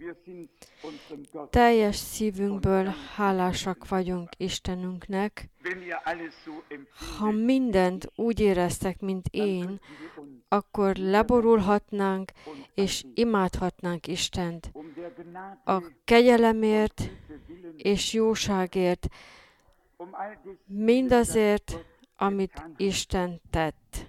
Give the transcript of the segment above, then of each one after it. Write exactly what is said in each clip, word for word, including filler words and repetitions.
Teljes szívünkből hálásak vagyunk Istenünknek. Ha mindent úgy éreztek, mint én, akkor leborulhatnánk és imádhatnánk Istent a kegyelemért és jóságért, mindazért, amit Isten tett.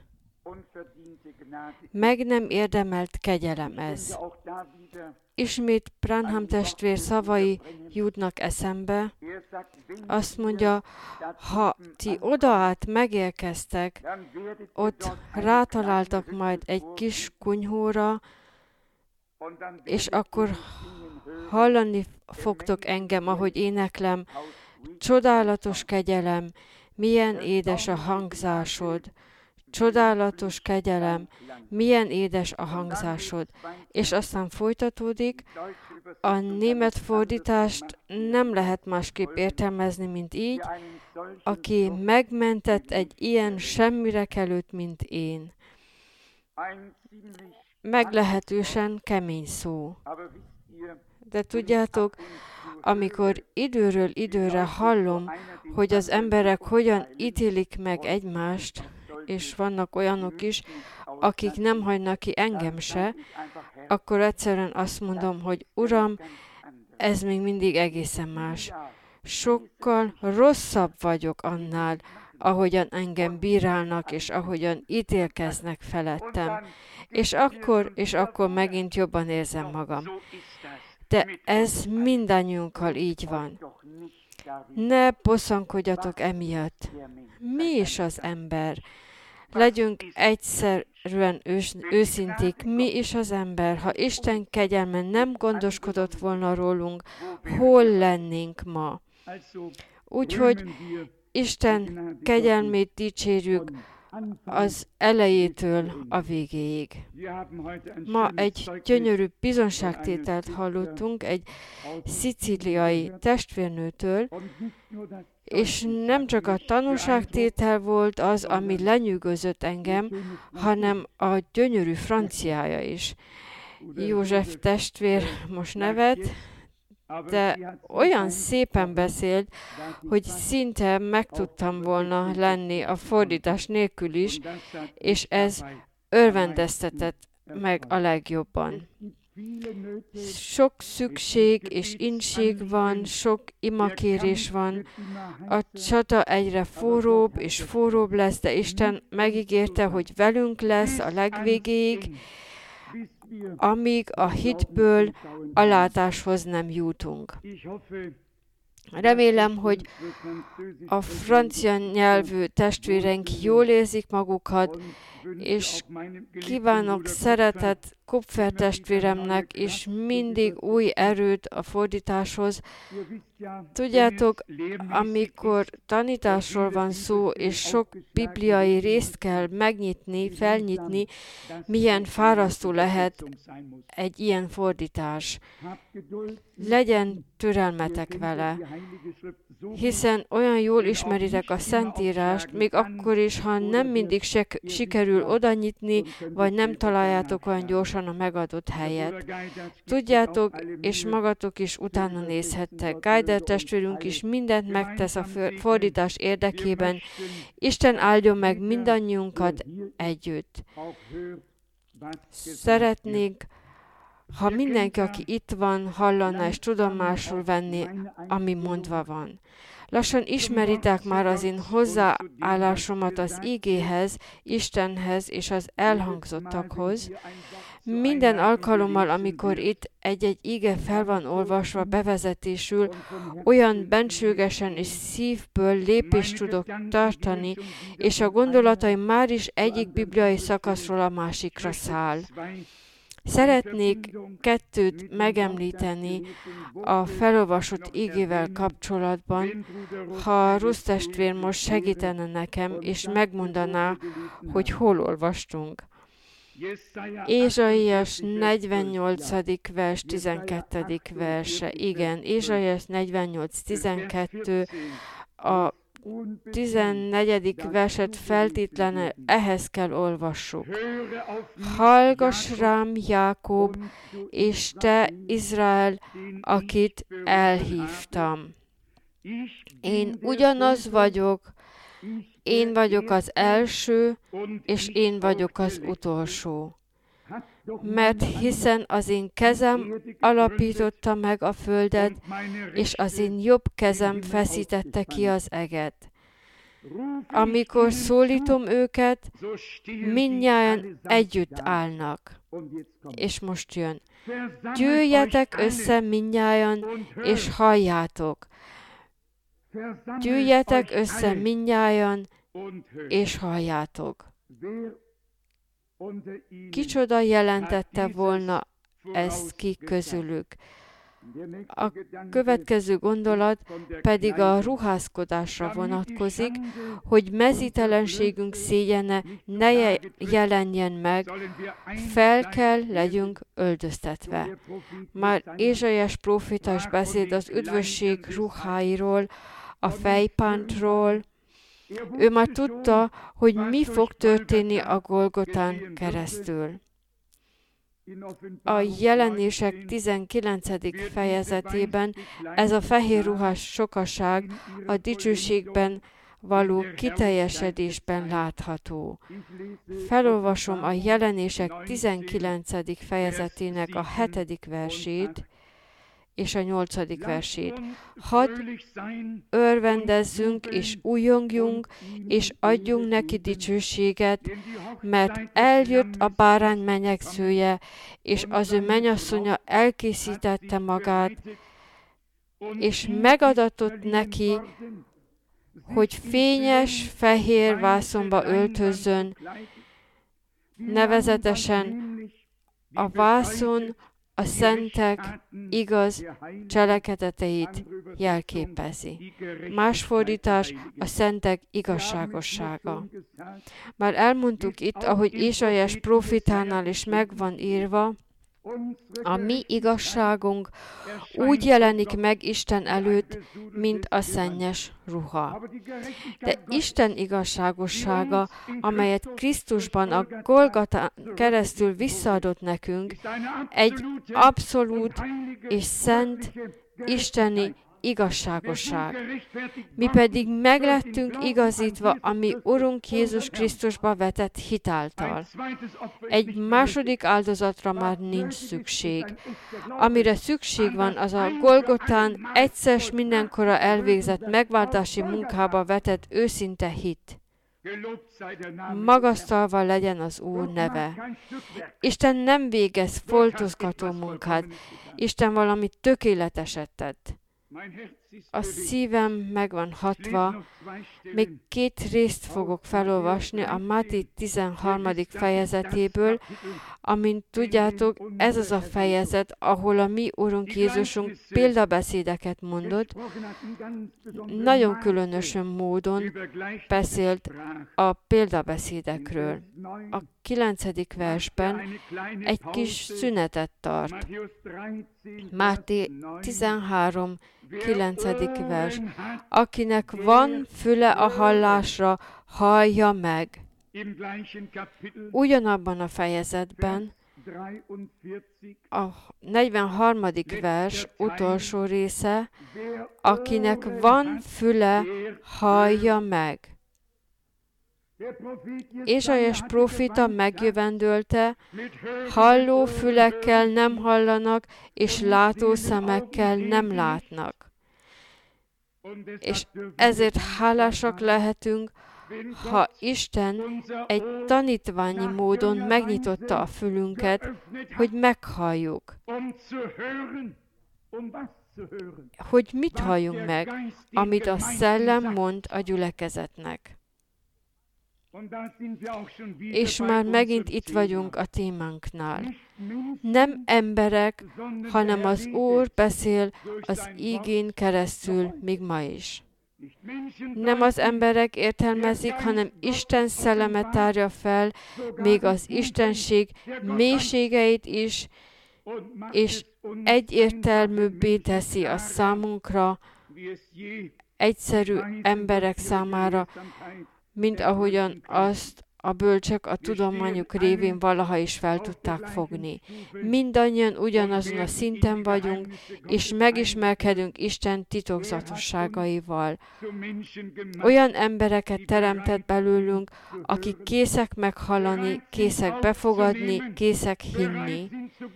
Meg nem érdemelt kegyelem ez. Ismét Branham testvér szavai jutnak eszembe. Azt mondja, ha ti odaát megérkeztek, ott rátaláltak majd egy kis kunyhóra, és akkor hallani fogtok engem, ahogy éneklem, csodálatos kegyelem, milyen édes a hangzásod. Csodálatos kegyelem, milyen édes a hangzásod. És aztán folytatódik, a német fordítást nem lehet másképp értelmezni, mint így, aki megmentett egy ilyen semmirekelőt, mint én. Meglehetősen kemény szó. De tudjátok, amikor időről időre hallom, hogy az emberek hogyan ítélik meg egymást, és vannak olyanok is, akik nem hagynak ki engem se, akkor egyszerűen azt mondom, hogy Uram, ez még mindig egészen más. Sokkal rosszabb vagyok annál, ahogyan engem bírálnak, és ahogyan ítélkeznek felettem. És akkor, és akkor megint jobban érzem magam. De ez mindannyiunkkal így van. Ne bosszankodjatok emiatt. Mi is az ember? Legyünk egyszerűen ős, őszinték, mi is az ember. Ha Isten kegyelme nem gondoskodott volna rólunk, hol lennénk ma? Úgyhogy Isten kegyelmét dicsérjük az elejétől a végéig. Ma egy gyönyörű bizonságtételt hallottunk egy szicíliai testvérnőtől, és nem csak a tanúságtétel volt az, ami lenyűgözött engem, hanem a gyönyörű franciája is. József testvér most nevet, de olyan szépen beszélt, hogy szinte meg tudtam volna lenni a fordítás nélkül is, és ez örvendeztetett meg a legjobban. Sok szükség és inség van, sok imakérés van, a csata egyre forróbb és forróbb lesz, de Isten megígérte, hogy velünk lesz a legvégéig, amíg a hitből a látáshoz nem jutunk. Remélem, hogy a francia nyelvű testvéreink jól érzik magukat, és kívánok szeretett Kupfer testvéremnek is mindig új erőt a fordításhoz. Tudjátok, amikor tanításról van szó, és sok bibliai részt kell megnyitni, felnyitni, milyen fárasztó lehet egy ilyen fordítás. Legyen türelmetek vele, hiszen olyan jól ismeritek a Szentírást, még akkor is, ha nem mindig se sikerül oda nyitni, vagy nem találjátok olyan gyorsan a megadott helyet. Tudjátok, és magatok is utána nézhettek. Geider testvérünk is mindent megtesz a fordítás érdekében. Isten áldjon meg mindannyiunkat együtt. Szeretnék, ha mindenki, aki itt van, hallaná és tudomásul venni, ami mondva van. Lassan ismeritek már az én hozzáállásomat az igéhez, Istenhez és az elhangzottakhoz. Minden alkalommal, amikor itt egy-egy ige fel van olvasva bevezetésül, olyan bensőgesen és szívből lépést tudok tartani, és a gondolataim már is egyik bibliai szakaszról a másikra száll. Szeretnék kettőt megemlíteni a felolvasott igével kapcsolatban, ha Rusz testvér most segítene nekem, és megmondaná, hogy hol olvastunk. Ézsaiás negyvennyolcadik vers, tizenkettedik verse. Igen, Ézsaiás negyvennyolc tizenkettő, a tizennegyedik verset feltétlenül ehhez kell olvassuk. Hallgass rám, Jákob, és te, Izrael, akit elhívtam. Én ugyanaz vagyok, én vagyok az első, és én vagyok az utolsó. Mert hiszen az én kezem alapította meg a földet, és az én jobb kezem feszítette ki az eget. Amikor szólítom őket, mindnyájan együtt állnak. És most jön. Gyűjjetek össze mindnyájan, és halljátok. Gyűjjetek össze mindnyájan, és halljátok. Kicsoda jelentette volna ezt ki közülük? A következő gondolat pedig a ruházkodásra vonatkozik, hogy mezítelenségünk szégyene ne jelenjen meg, fel kell legyünk öldöztetve. Már Ézsaiás próféta is beszél az üdvösség ruháiról, a fejpántról. Ő már tudta, hogy mi fog történni a Golgotán keresztül. A Jelenések tizenkilencedik fejezetében ez a fehér ruhás sokaság a dicsőségben való kiteljesedésben látható. Felolvasom a Jelenések tizenkilencedik fejezetének a hetedik versét és a nyolcadik versét. Hadd örvendezzünk és újongjunk, és adjunk neki dicsőséget, mert eljött a bárány menyegzője, és az ő mennyasszonya elkészítette magát, és megadatott neki, hogy fényes, fehér vászonba öltözzön, nevezetesen a vászon a szentek igaz cselekedeteit jelképezi. Más fordítás a szentek igazságossága. Már elmondtuk itt, ahogy Ézsaiás prófétánál is megvan írva, a mi igazságunk úgy jelenik meg Isten előtt, mint a szennyes ruha. De Isten igazságossága, amelyet Krisztusban a Golgotán keresztül visszaadott nekünk, egy abszolút és szent isteni igazságosság. Mi pedig meglettünk igazítva a mi Urunk Jézus Krisztusba vetett hitáltal. Egy második áldozatra már nincs szükség. Amire szükség van, az a Golgotán egyszer s mindenkorra elvégzett megváltási munkába vetett őszinte hit. Magasztalva legyen az Úr neve. Isten nem végez foltozgató munkát. Isten valami tökéleteset tett. A szívem meg van hatva, még két részt fogok felolvasni a Máté tizenharmadik fejezetéből, amint tudjátok, ez az a fejezet, ahol a mi Urunk Jézusunk példabeszédeket mondott, nagyon különösen módon beszélt a példabeszédekről. A kilencedik versben egy kis szünetet tart. Máté tizenhárom kilencedik vers. Akinek van füle a hallásra, hallja meg. Ugyanabban a fejezetben a negyvenharmadik vers utolsó része, akinek van füle, hallja meg. Ézsaiás próféta megjövendölte, halló fülekkel nem hallanak, és látó szemekkel nem látnak. És ezért hálásak lehetünk, ha Isten egy tanítványi módon megnyitotta a fülünket, hogy meghalljuk. Hogy mit halljunk meg, amit a Szellem mond a gyülekezetnek. És már megint itt vagyunk a témánknál. Nem emberek, hanem az Úr beszél az ígén keresztül még ma is. Nem az emberek értelmezik, hanem Isten szelleme tárja fel még az Istenség mélységeit is, és egyértelműbbé teszi a számunkra egyszerű emberek számára, mint ahogyan azt a bölcsek a tudományuk révén valaha is fel tudták fogni. Mindannyian ugyanazon a szinten vagyunk, és megismerkedünk Isten titokzatosságaival. Olyan embereket teremtett belőlünk, akik készek meghallani, készek befogadni, készek hinni.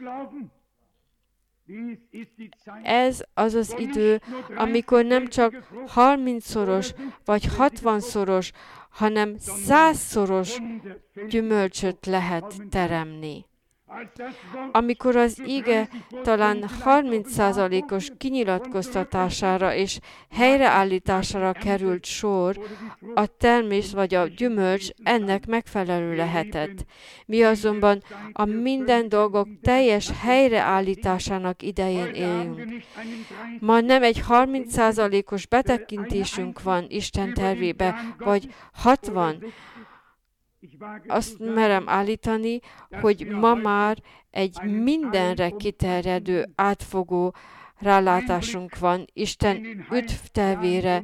Ez az az idő, amikor nem csak harmincszoros vagy hatvanszoros, hanem százszoros gyümölcsöt lehet teremni. Amikor az ige talán harminc százalékos kinyilatkoztatására és helyreállítására került sor, a termés vagy a gyümölcs ennek megfelelő lehetett. Mi azonban a minden dolgok teljes helyreállításának idején élünk. Ma nem egy harminc százalékos betekintésünk van Isten tervébe, vagy hatvan. Azt merem állítani, hogy ma már egy mindenre kiterjedő, átfogó rálátásunk van Isten üdvtervére,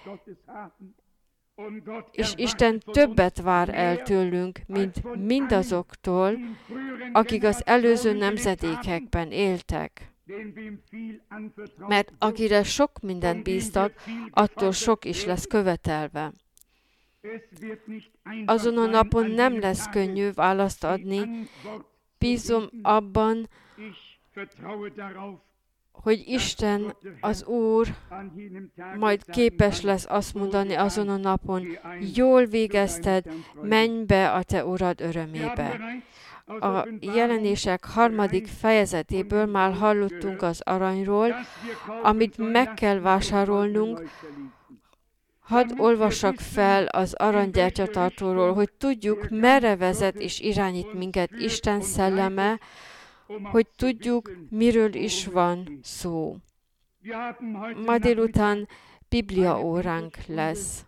és Isten többet vár el tőlünk, mint mindazoktól, akik az előző nemzedékekben éltek. Mert akire sok mindent bíztak, attól sok is lesz követelve. Azon a napon nem lesz könnyű választ adni. Bízom abban, hogy Isten, az Úr majd képes lesz azt mondani azon a napon, jól végezted, menj be a te Urad örömébe. A jelenések harmadik fejezetéből már hallottunk az aranyról, amit meg kell vásárolnunk. Hadd olvassak fel az aranygyertyatartóról, hogy tudjuk, merre vezet és irányít minket Isten szelleme, hogy tudjuk, miről is van szó. Ma délután Biblia óránk lesz.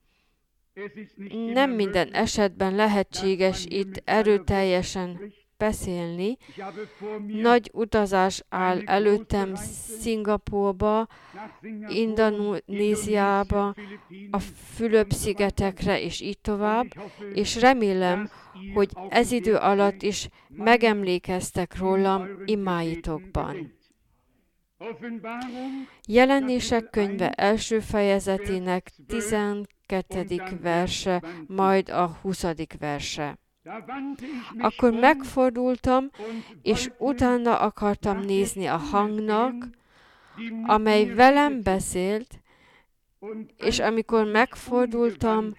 Nem minden esetben lehetséges itt erőteljesen beszélni. Nagy utazás áll előttem Szingapúrba, Indonéziába, a Fülöp-szigetekre és így tovább, és remélem, hogy ez idő alatt is megemlékeztek rólam imáitokban. Jelenések könyve első fejezetének tizenkettedik verse, majd a huszadik verse. Akkor megfordultam, és utána akartam nézni a hangnak, amely velem beszélt, és amikor megfordultam,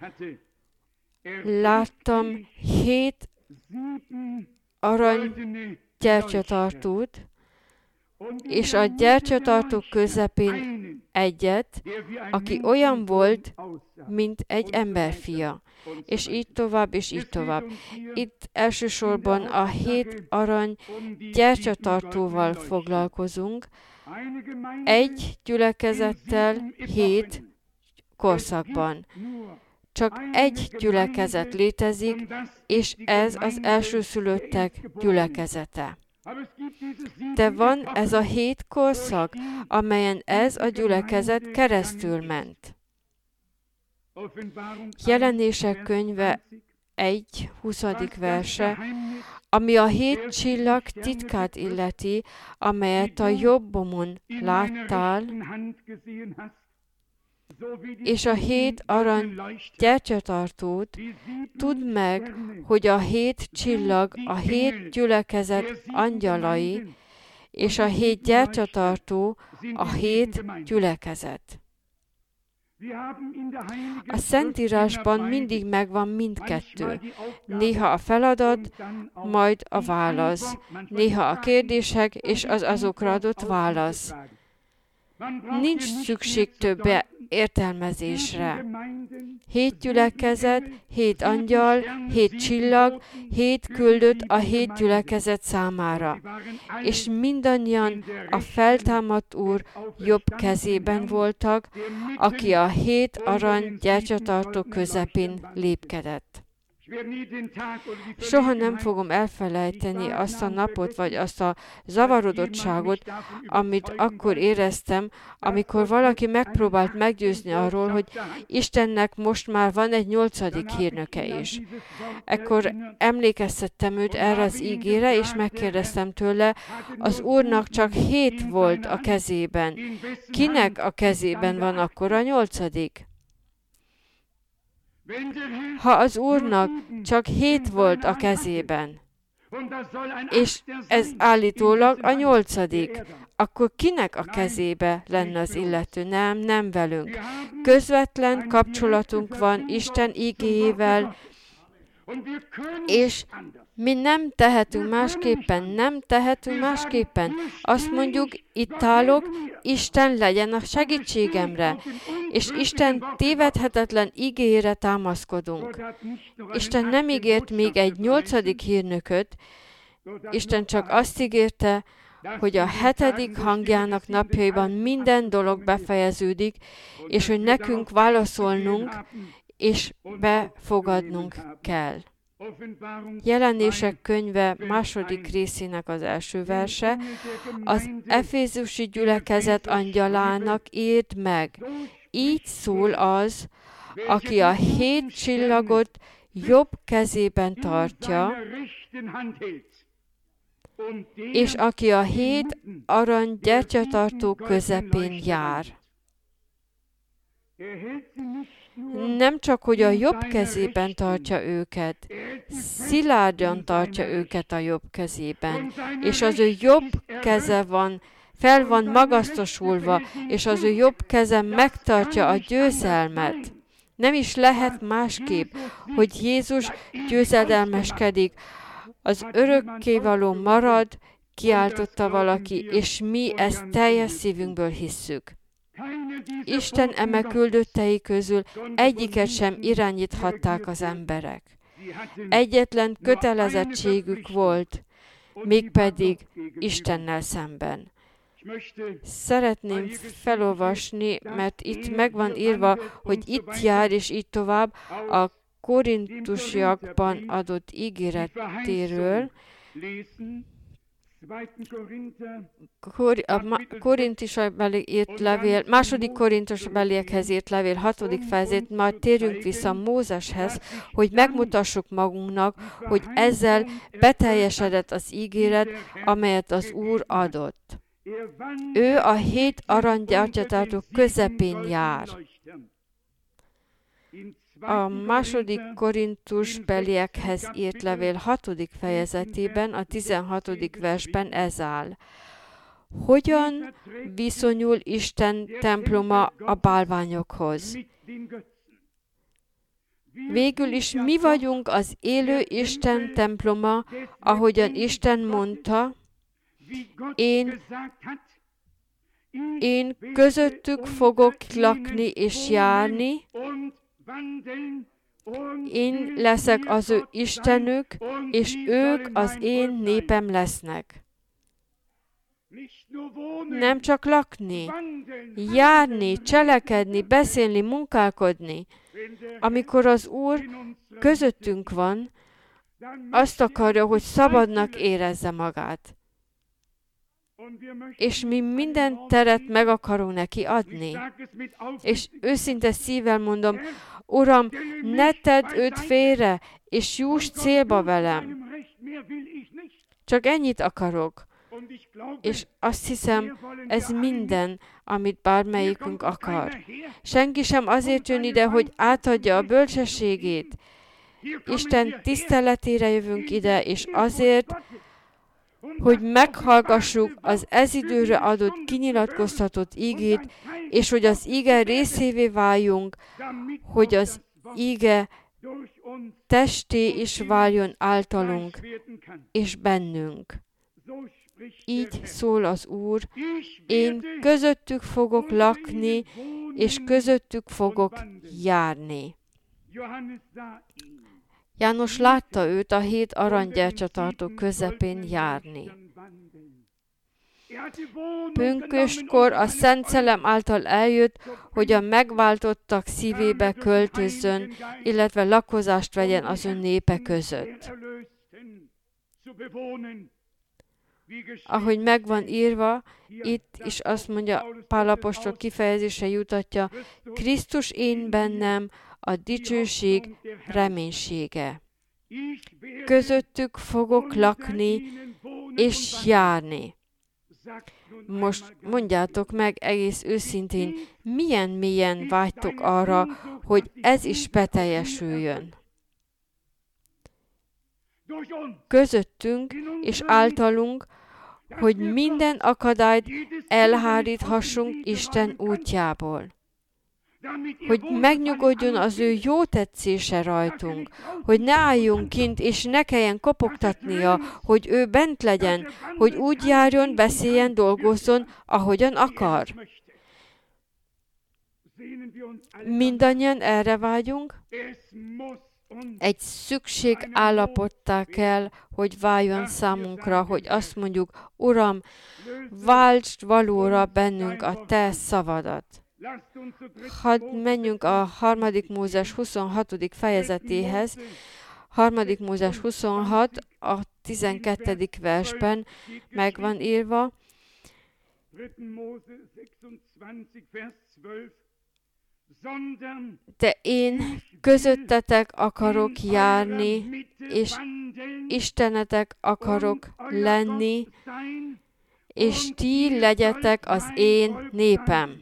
láttam hét arany gyertyatartót, és a gyertyatartók közepén egyet, aki olyan volt, mint egy emberfia. És így tovább, és így tovább. Itt elsősorban a hét arany gyertyatartóval foglalkozunk, egy gyülekezettel hét korszakban. Csak egy gyülekezet létezik, és ez az elsőszülöttek gyülekezete. De van ez a hét korszak, amelyen ez a gyülekezet keresztül ment. Jelenések könyve egy huszadik verse, ami a hét csillag titkát illeti, amelyet a jobbomon láttál, és a hét arany gyertyatartót, tudd meg, hogy a hét csillag a hét gyülekezet angyalai, és a hét gyertyatartó a hét gyülekezet. A Szentírásban mindig megvan mindkettő. Néha a feladat, majd a válasz. Néha a kérdések és az azokra adott válasz. Nincs szükség többre értelmezésre. Hét gyülekezet, hét angyal, hét csillag, hét küldött a hét gyülekezet számára. És mindannyian a feltámadt Úr jobb kezében voltak, aki a hét arany gyertyatartó közepén lépkedett. Soha nem fogom elfelejteni azt a napot, vagy azt a zavarodottságot, amit akkor éreztem, amikor valaki megpróbált meggyőzni arról, hogy Istennek most már van egy nyolcadik hírnöke is. Ekkor emlékeztettem őt erre az ígére, és megkérdeztem tőle, az Úrnak csak hét volt a kezében. Kinek a kezében van akkor a nyolcadik? Ha az Úrnak csak hét volt a kezében, és ez állítólag a nyolcadik, akkor kinek a kezébe lenne az illető? Nem, nem velünk. Közvetlen kapcsolatunk van Isten igéjével, és mi nem tehetünk másképpen, nem tehetünk másképpen. Azt mondjuk, itt állok, Isten legyen a segítségemre, és Isten tévedhetetlen igéjére támaszkodunk. Isten nem ígért még egy nyolcadik hírnököt, Isten csak azt ígérte, hogy a hetedik hangjának napjaiban minden dolog befejeződik, és hogy nekünk válaszolnunk, és befogadnunk kell. Jelenések könyve második részének az első verse, az efézusi gyülekezet angyalának írd meg. Így szól az, aki a hét csillagot jobb kezében tartja, és aki a hét arany gyertyatartó közepén jár. Nem csak, hogy a jobb kezében tartja őket, szilárdan tartja őket a jobb kezében, és az ő jobb keze van, fel van magasztosulva, és az ő jobb keze megtartja a győzelmet. Nem is lehet másképp, hogy Jézus győzedelmeskedik, az örökkévaló marad, kiáltotta valaki, és mi ezt teljes szívünkből hisszük. Isten eme küldöttei közül egyiket sem irányíthatták az emberek. Egyetlen kötelezettségük volt, mégpedig Istennel szemben. Szeretném felolvasni, mert itt meg van írva, hogy itt jár és így tovább a korintusiakban adott ígéretéről, a korintusbeli írt levél, második korintusbeliekhez írt levél hatodik fejezet, majd térjünk vissza Mózeshez, hogy megmutassuk magunknak, hogy ezzel beteljesedett az ígéret, amelyet az Úr adott. Ő a hét aranygyertyatartó közepén jár. A második korintusbeliekhez írt levél hatodik fejezetében, a tizenhatodik versben ez áll. Hogyan viszonyul Isten temploma a bálványokhoz? Végül is mi vagyunk az élő Isten temploma, ahogyan Isten mondta, én, én közöttük fogok lakni és járni, én leszek az ő Istenük, és ők az én népem lesznek. Nem csak lakni, járni, cselekedni, beszélni, munkálkodni. Amikor az Úr közöttünk van, azt akarja, hogy szabadnak érezze magát. És mi minden teret meg akarunk neki adni. És őszinte szívvel mondom, Uram, ne tedd őt félre, és juss célba velem. Csak ennyit akarok. És azt hiszem, ez minden, amit bármelyikünk akar. Senki sem azért jön ide, hogy átadja a bölcsességét. Isten tiszteletére jövünk ide, és azért, hogy meghallgassuk az ez időre adott kinyilatkoztatott ígét, és hogy az íge részévé váljunk, hogy az íge testé is váljon általunk és bennünk. Így szól az Úr, én közöttük fogok lakni, és közöttük fogok járni. János látta őt a hét aranygyertyatartó közepén járni. Pünköstkor a Szent Szellem által eljött, hogy a megváltottak szívébe költözzön, illetve lakozást vegyen az ön népe között. Ahogy megvan írva, itt is azt mondja, Pál apostol kifejezésre jutatja, Krisztus én bennem, a dicsőség reménysége. Közöttük fogok lakni és járni. Most mondjátok meg egész őszintén, milyen mélyen vágytok arra, hogy ez is beteljesüljön. Közöttünk és általunk, hogy minden akadályt elháríthassunk Isten útjából. Hogy megnyugodjon az ő jó tetszése rajtunk, hogy ne álljunk kint, és ne kelljen kopogtatnia, hogy ő bent legyen, hogy úgy járjon, beszéljen, dolgozzon, ahogyan akar. Mindannyian erre vágyunk. Egy szükség állapottá kell, hogy váljon számunkra, hogy azt mondjuk, Uram, váltsd valóra bennünk a te szavadat. Hadd menjünk a harmadik Mózes huszonhatodik fejezetéhez. harmadik Mózes huszonhat, a tizenkettedik versben meg van írva. De én közöttetek akarok járni, és Istenetek akarok lenni, és ti legyetek az én népem.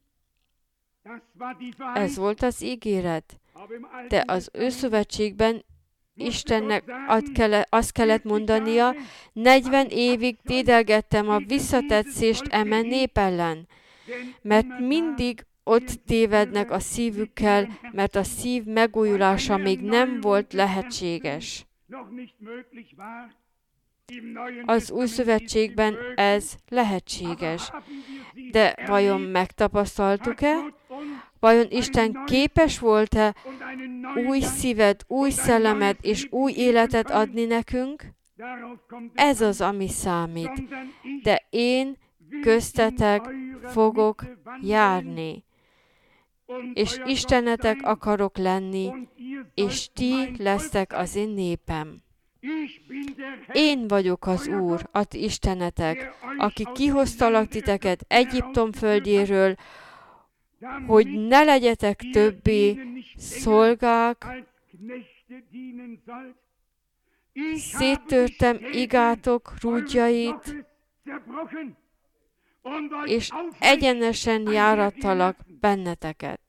Ez volt az ígéret. De az Őszövetségben Istennek azt kellett mondania, negyven évig dédelgettem a visszatetszést emen nép ellen, mert mindig ott tévednek a szívükkel, mert a szív megújulása még nem volt lehetséges. Az Új Szövetségben ez lehetséges. De vajon megtapasztaltuk-e? Vajon Isten képes volt-e új szívet, új szellemet és új életet adni nekünk? Ez az, ami számít. De én köztetek fogok járni, és Istenetek akarok lenni, és ti lesztek az én népem. Én vagyok az Úr, a ti Istenetek, aki kihoztalak titeket Egyiptom földjéről, hogy ne legyetek többé szolgák. Széttörtem igátok rúdjait, és egyenesen járattalak benneteket.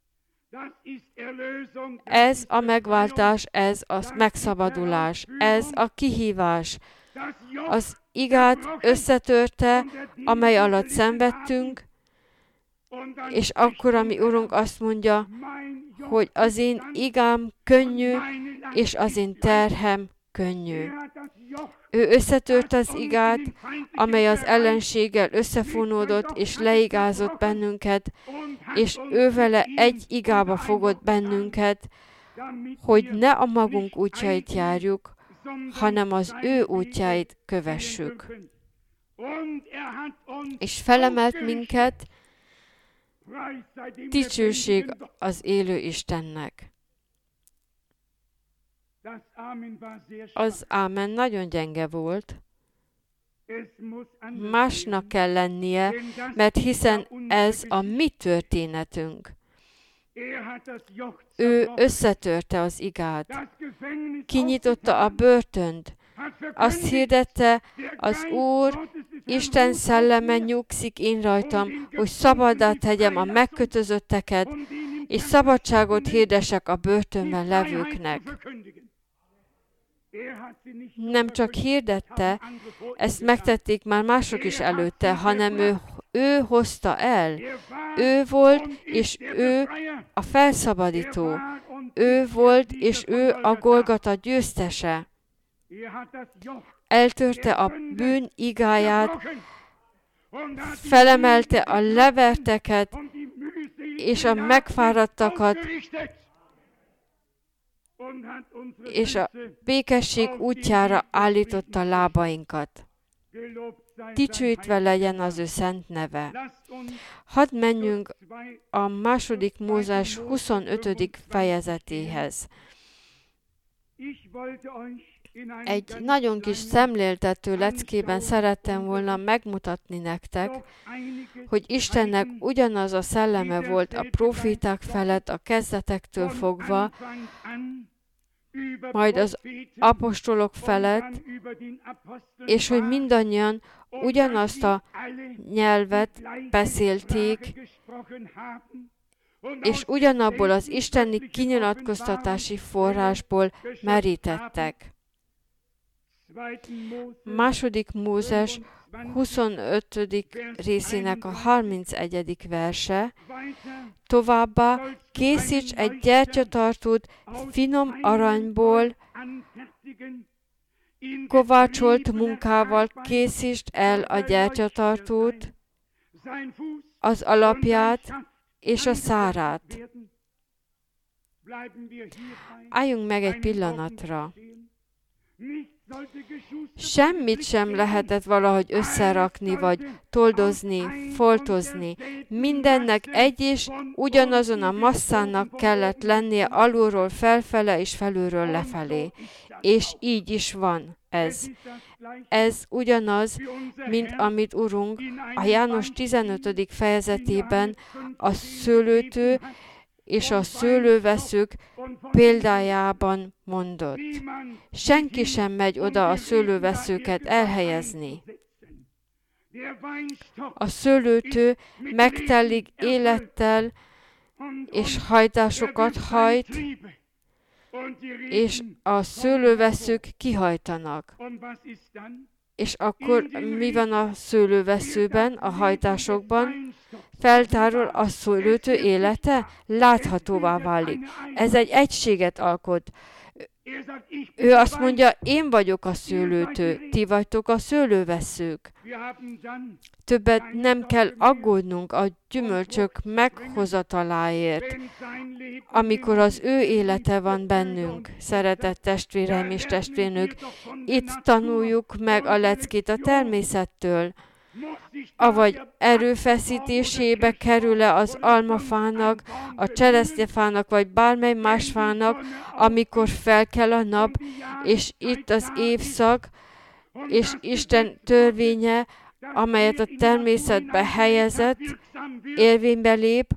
Ez a megváltás, ez a megszabadulás, ez a kihívás. Az igát összetörte, amely alatt szenvedtünk, és akkor a mi Urunk azt mondja, hogy az én igám könnyű, és az én terhem könnyű. Ő összetört az igát, amely az ellenséggel összefonódott, és leigázott bennünket, és ő vele egy igába fogott bennünket, hogy ne a magunk útjait járjuk, hanem az ő útjait kövessük. És felemelt minket, dicsőség az élő Istennek. Az ámen nagyon gyenge volt. Másnak kell lennie, mert hiszen ez a mi történetünk. Ő összetörte az igát, kinyitotta a börtönt, azt hirdette, az Úr, Isten szelleme nyugszik én rajtam, hogy szabaddá tegyem a megkötözötteket, és szabadságot hirdessek a börtönben levőknek. Nem csak hirdette, ezt megtették már mások is előtte, hanem ő, ő hozta el. Ő volt, és ő a felszabadító. Ő volt, és ő a Golgota győztese. Eltörte a bűn igáját, felemelte a leverteket, és a megfáradtakat, és a békesség útjára állította lábainkat. dicsőítve legyen az ő szent neve. Hadd menjünk a második Mózes huszonötödik fejezetéhez. Egy nagyon kis szemléltető leckében szerettem volna megmutatni nektek, hogy Istennek ugyanaz a szelleme volt a próféták felett a kezdetektől fogva, majd az apostolok felett, és hogy mindannyian ugyanazt a nyelvet beszélték, és ugyanabból az isteni kinyilatkoztatási forrásból merítettek. Második Mózes huszonötödik részének a harmincegyedik verse, továbbá készíts egy gyertyatartót finom aranyból, kovácsolt munkával készítsd el a gyertyatartót, az alapját és a szárát. Álljunk meg egy pillanatra. Semmit sem lehetett valahogy összerakni, vagy toldozni, foltozni. Mindennek egy és ugyanazon a masszának kellett lennie alulról felfele és felülről lefelé. És így is van ez. Ez ugyanaz, mint amit Urunk a János tizenötödik fejezetében a szőlőtő és a szőlőveszők példájában mondott. Senki sem megy oda a szőlőveszőket elhelyezni. A szőlőtő megtelik élettel, és hajtásokat hajt, és a szőlőveszők kihajtanak. És akkor mi van a szőlőveszőben, a hajtásokban? Feltárul a szőlőtő élete, láthatóvá válik. Ez egy egységet alkot. Ő azt mondja, én vagyok a szőlőtő, ti vagytok a szőlőveszők. Többet nem kell aggódnunk a gyümölcsök meghozataláért, amikor az ő élete van bennünk. Szeretett testvéreim és testvérnők, itt tanuljuk meg a leckét a természettől. Avagy erőfeszítésébe kerül-e az almafának, a cseresznyefának, vagy bármely más fának, amikor felkel a nap, és itt az évszak, és Isten törvénye, amelyet a természetbe helyezett, érvénybe lép,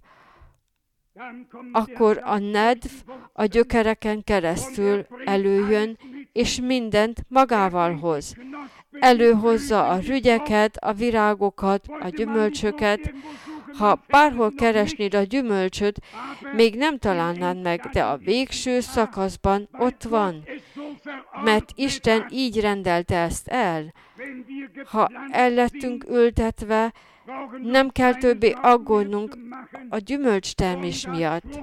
akkor a nedv a gyökereken keresztül előjön, és mindent magával hoz. Előhozza a rügyeket, a virágokat, a gyümölcsöket. Ha bárhol keresnéd a gyümölcsöt, még nem találnád meg, de a végső szakaszban ott van. Mert Isten így rendelte ezt el. Ha el lettünk ültetve, nem kell többé aggódnunk a gyümölcstermés miatt.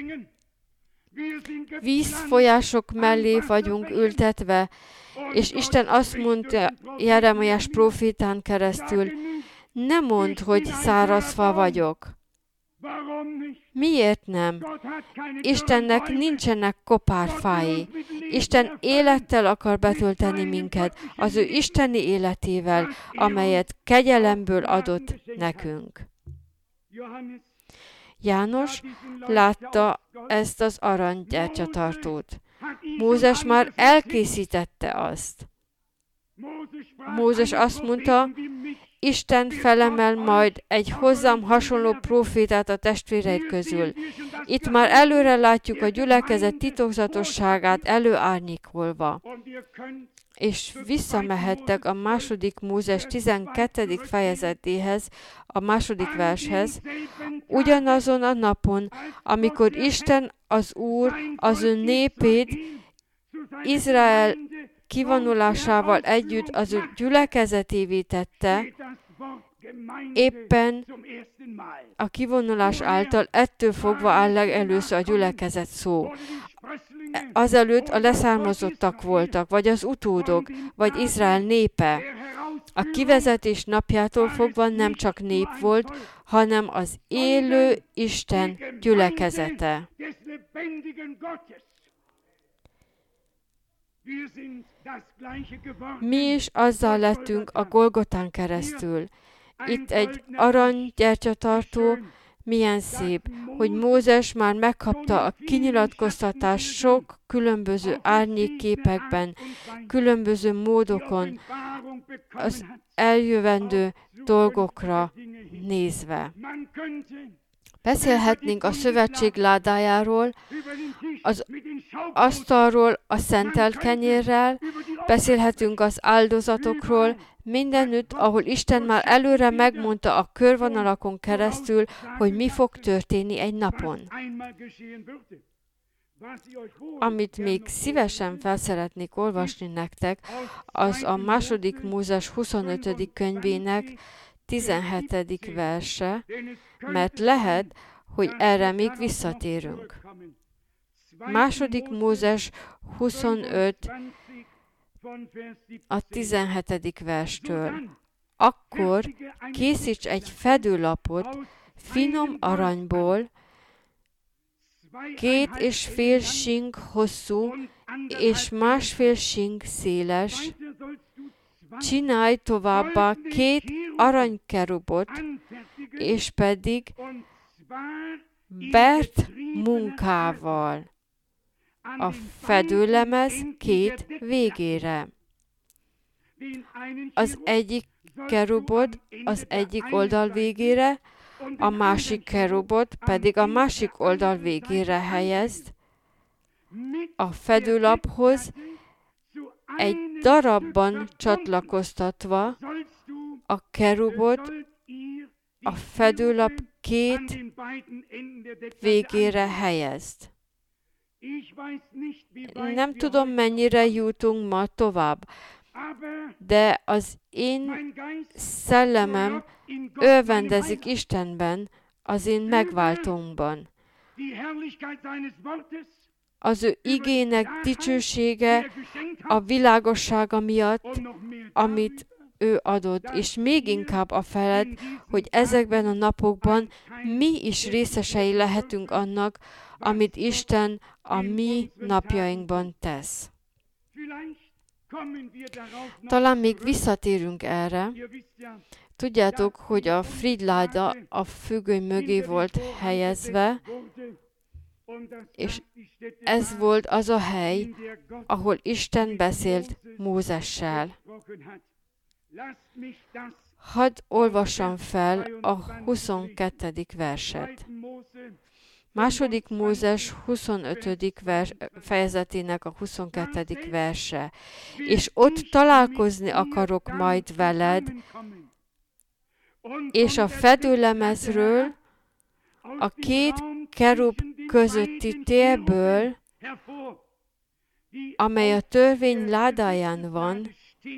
Vízfolyások mellé vagyunk ültetve, és Isten azt mondta Jeremiás prófétán keresztül, ne mondd, hogy száraz fa vagyok. Miért nem? Istennek nincsenek kopárfái. Isten élettel akar betölteni minket, az ő isteni életével, amelyet kegyelemből adott nekünk. János látta ezt az aranygyertyatartót. Mózes már elkészítette azt. Mózes azt mondta, Isten felemel majd egy hozzám hasonló prófétát a testvéreid közül. Itt már előre látjuk a gyülekezet titokzatosságát előárnyékolva. És visszamehettek a második Mózes tizenkettedik fejezetéhez, a második vershez, ugyanazon a napon, amikor Isten az Úr az ő népét Izrael kivonulásával együtt az ő gyülekezetévé tette, éppen a kivonulás által ettől fogva áll legelőször a gyülekezet szó. Azelőtt a leszármazottak voltak, vagy az utódok, vagy Izrael népe. A kivezetés napjától fogva nem csak nép volt, hanem az élő Isten gyülekezete. Mi is azzal lettünk a Golgotán keresztül. Itt egy arany gyertyatartó, milyen szép, hogy Mózes már megkapta a kinyilatkoztatást sok különböző árnyékképekben, különböző módokon, az eljövendő dolgokra nézve. Beszélhetnénk a szövetség ládájáról, az asztalról, a szentelt kenyérrel, beszélhetünk az áldozatokról, mindenütt, ahol Isten már előre megmondta a körvonalakon keresztül, hogy mi fog történni egy napon. Amit még szívesen fel szeretnék olvasni nektek, az a második Mózes huszonötödik könyvének tizenhetedik verse, mert lehet, hogy erre még visszatérünk. Második Mózes huszonöt a tizenhetedik verstől. Akkor készíts egy fedőlapot finom aranyból, két és fél sing hosszú és másfél sing széles. Csinálj továbbá két aranykerubot, és pedig bert munkával a fedőlemez két végére. Az egyik kerubot az egyik oldal végére, a másik kerubot pedig a másik oldal végére helyezd, a fedőlaphoz egy darabban csatlakoztatva a kerubot a fedőlap két végére helyezd. Nem tudom, mennyire jutunk ma tovább, de az én szellemem örvendezik Istenben, az én megváltónkban. Az ő igének dicsősége a világossága miatt, amit ő adott, és még inkább a felett, hogy ezekben a napokban mi is részesei lehetünk annak, amit Isten a mi napjainkban tesz. Talán még visszatérünk erre. Tudjátok, hogy a Fridláda a függöny mögé volt helyezve, és ez volt az a hely, ahol Isten beszélt Mózessel. Hadd olvassam fel a huszonkettedik verset. Második Mózes huszonötödik vers, fejezetének a huszonkettedik verse. És ott találkozni akarok majd veled, és a fedőlemezről, a két kerub közötti térből, amely a törvény ládáján van,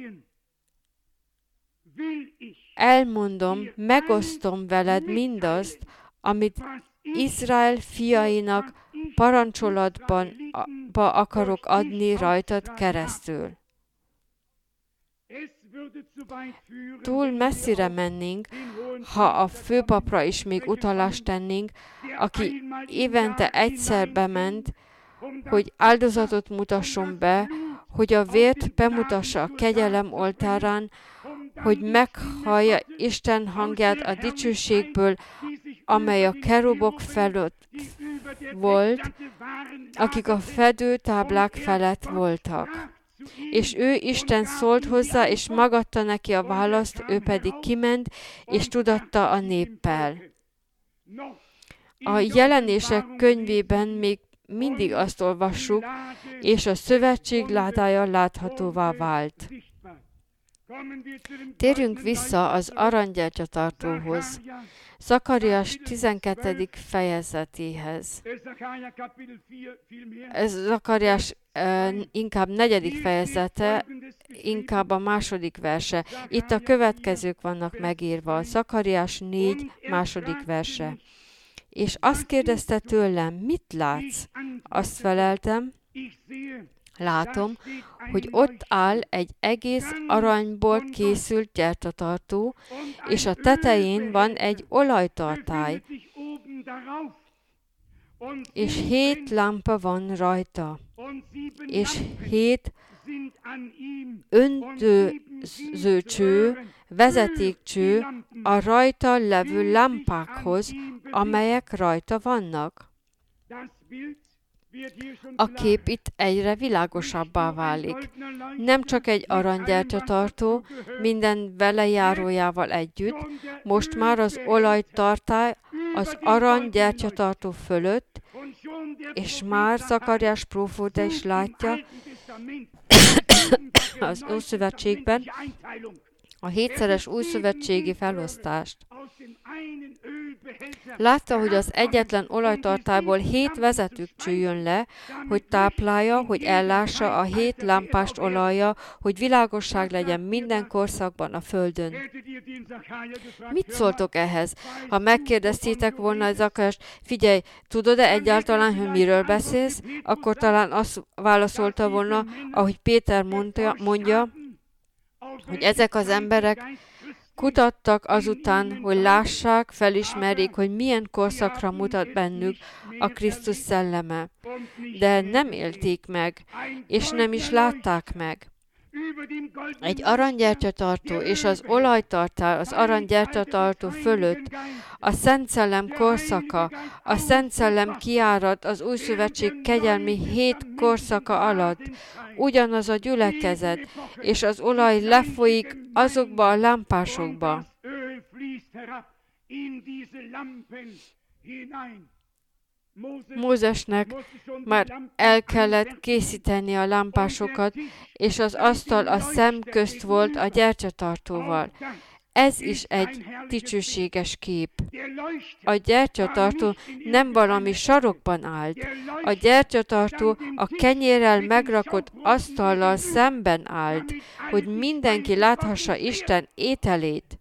elmondom, megosztom veled mindazt, amit Izrael fiainak parancsolatban akarok adni rajtad keresztül. Túl messzire mennénk, ha a főpapra is még utalást tennénk, aki évente egyszer bement, hogy áldozatot mutasson be, hogy a vért bemutassa a kegyelem oltárán, hogy meghallja Isten hangját a dicsőségből, amely a kerubok felett volt, akik a fedőtáblák felett voltak. És ő, Isten szólt hozzá, és magadta neki a választ, ő pedig kiment, és tudatta a néppel. A Jelenések könyvében még mindig azt olvassuk, és a szövetség ládája láthatóvá vált. Térjünk vissza az aranygyertyatartóhoz, Zakariás tizenkettedik fejezetéhez. Ez Zakariás uh, inkább negyedik fejezete, inkább a második verse. Itt a következők vannak megírva. Zakariás négy második verse. És azt kérdezte tőlem, mit látsz? Azt feleltem, látom, hogy ott áll egy egész aranyból készült gyertyatartó, és a tetején van egy olajtartály, és hét lámpa van rajta, és hét öntözőcső, vezetékcső a rajta levő lámpákhoz, amelyek rajta vannak. A kép itt egyre világosabbá válik. Nem csak egy aranygyertyatartó, minden velejárójával együtt, most már az olajtartály az aranygyertyatartó fölött, és már Zakariás próféta is látja az Ószövetségben a hétszeres újszövetségi felosztást. Látta, hogy az egyetlen olajtartályból hét vezetőkcső jön le, hogy táplálja, hogy ellássa a hét lámpást olajja, hogy világosság legyen minden korszakban a földön. Mit szóltok ehhez? Ha megkérdeztétek volna Zakariást, figyelj, tudod-e egyáltalán, hogy miről beszélsz? Akkor talán azt válaszolta volna, ahogy Péter mondja, mondja hogy ezek az emberek kutattak azután, hogy lássák, felismerjék, hogy milyen korszakra mutat bennük a Krisztus szelleme. De nem élték meg, és nem is látták meg. Egy aranygyertyatartó és az olajtartál az aranygyertyatartó fölött a Szent Szellem korszaka, a Szent Szellem kiárat az Új Szövetség kegyelmi hét korszaka alatt, ugyanaz a gyülekezet, és az olaj lefolyik azokba a lámpásokba. Mózesnek már el kellett készíteni a lámpásokat, és az asztal a szem közt volt a gyertyatartóval. Ez is egy dicsőséges kép. A gyertyatartó nem valami sarokban állt. A gyertyatartó a kenyérrel megrakott asztallal szemben állt, hogy mindenki láthassa Isten ételét.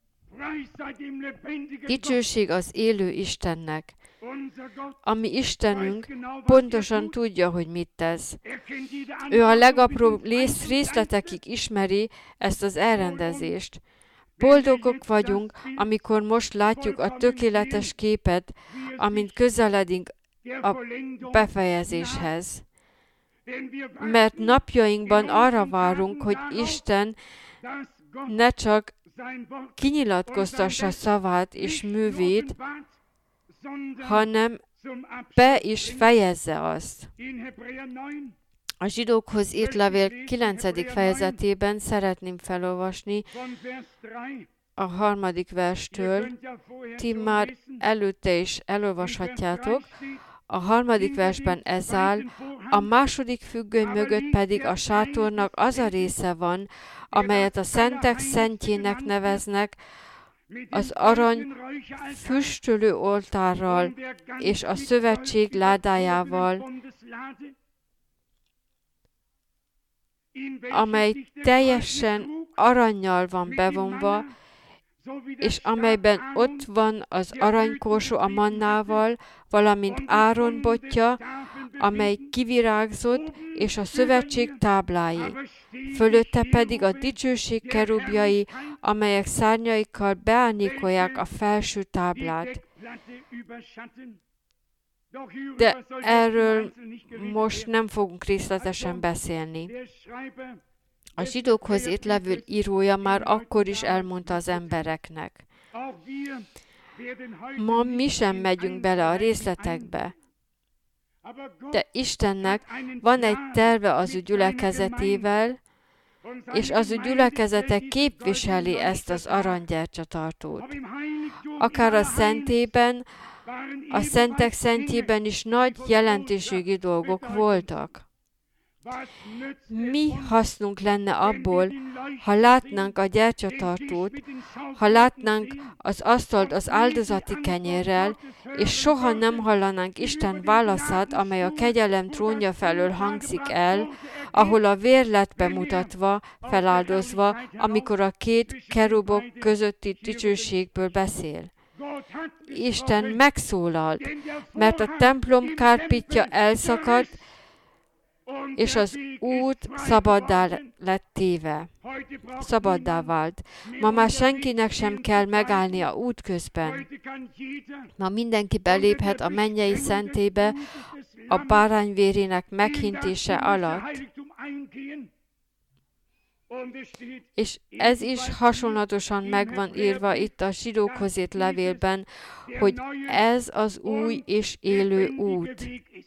Dicsőség az élő Istennek. A mi Istenünk pontosan tudja, hogy mit tesz. Ő a legapróbb részletekig ismeri ezt az elrendezést. Boldogok vagyunk, amikor most látjuk a tökéletes képet, amint közeledünk a befejezéshez. Mert napjainkban arra várunk, hogy Isten ne csak kinyilatkoztassa szavát és művét, hanem be is fejezze azt. A zsidókhoz írt levél kilencedik fejezetében szeretném felolvasni a harmadik verstől. Ti már előtte is elolvashatjátok. A harmadik versben ez áll, a második függöny mögött pedig a sátornak az a része van, amelyet a szentek szentjének neveznek, az arany füstölő oltárral és a szövetség ládájával, amely teljesen arannyal van bevonva, és amelyben ott van az aranykorsó a mannával, valamint Áron botja, amely kivirágzott, és a szövetség táblái. Fölötte pedig a dicsőség kerubjai, amelyek szárnyaikkal beárnyékolják a felső táblát. De erről most nem fogunk részletesen beszélni. A zsidókhoz írt levél írója már akkor is elmondta az embereknek. Ma mi sem megyünk bele a részletekbe, de Istennek van egy terve az ő gyülekezetével, és az ő gyülekezete képviseli ezt az aranygyertyatartót. Akár a szentében, a szentek szentjében is nagy jelentőségi dolgok voltak. Mi hasznunk lenne abból, ha látnánk a gyertyatartót, ha látnánk az asztalt az áldozati kenyérrel, és soha nem hallanánk Isten válaszát, amely a kegyelem trónja felől hangzik el, ahol a vér lett bemutatva, feláldozva, amikor a két kerubok közötti dicsőségből beszél. Isten megszólalt, mert a templom kárpitja elszakadt, és az út szabaddá lett téve. Szabaddá vált. Ma már senkinek sem kell megállnia útközben. Ma mindenki beléphet a mennyei szentébe a bárány vérének meghintése alatt. És ez is hasonlatosan megvan írva itt a zsidókhoz írt levélben, hogy ez az új és élő út.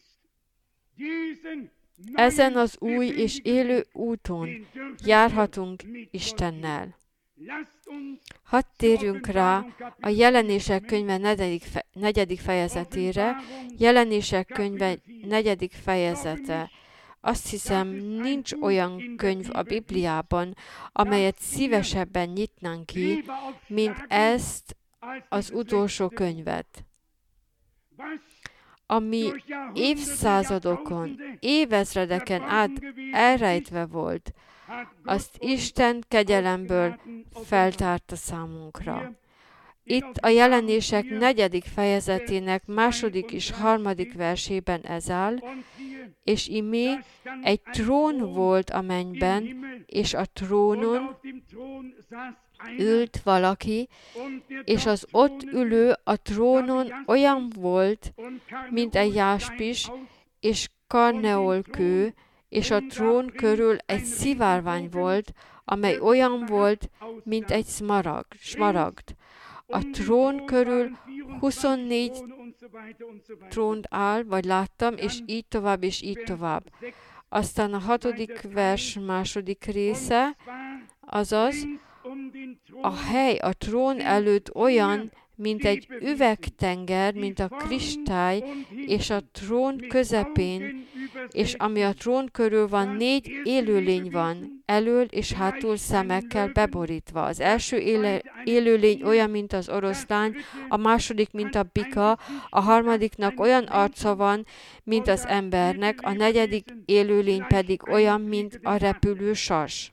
Ezen az új és élő úton járhatunk Istennel. Hadd térjünk rá a Jelenések könyve negyedik, fe, negyedik fejezetére. Jelenések könyve negyedik fejezete. Azt hiszem, nincs olyan könyv a Bibliában, amelyet szívesebben nyitnánk ki, mint ezt az utolsó könyvet, ami évszázadokon, évezredeken át elrejtve volt, azt Isten kegyelemből feltárta számunkra. Itt a Jelenések negyedik fejezetének második és harmadik versében ez áll, és imé egy trón volt a mennyben, és a trónon ült valaki, és az ott ülő a trónon olyan volt, mint egy jáspis és karneolkő, és a trón körül egy szivárvány volt, amely olyan volt, mint egy smaragd. smaragd. A trón körül huszonnégy trónt áll, vagy láttam, és így tovább, és így tovább. Aztán a hatodik vers második része, azaz, a hely a trón előtt olyan, mint egy üvegtenger, mint a kristály, és a trón közepén, és ami a trón körül van, négy élőlény van, elől és hátul szemekkel beborítva. Az első éle, élőlény olyan, mint az oroszlány, a második, mint a bika, a harmadiknak olyan arca van, mint az embernek, a negyedik élőlény pedig olyan, mint a repülő sas.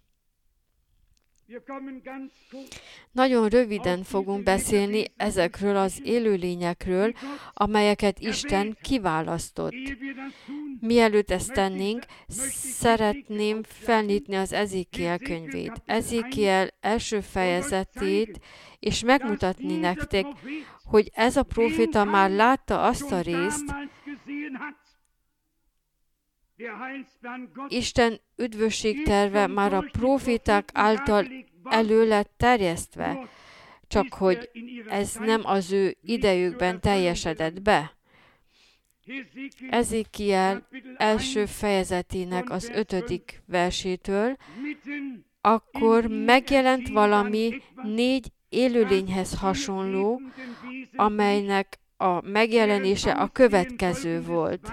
Nagyon röviden fogunk beszélni ezekről az élőlényekről, amelyeket Isten kiválasztott. Mielőtt ezt tennénk, szeretném felnyitni az Ezékiel könyvét. Ezékiel első fejezetét, és megmutatni nektek, hogy ez a próféta már látta azt a részt, Isten üdvösségterve már a próféták által elő lett terjesztve, csak hogy ez nem az ő idejükben teljesedett be. Ezékiel első fejezetének az ötödik versétől, akkor megjelent valami négy élőlényhez hasonló, amelynek a megjelenése a következő volt.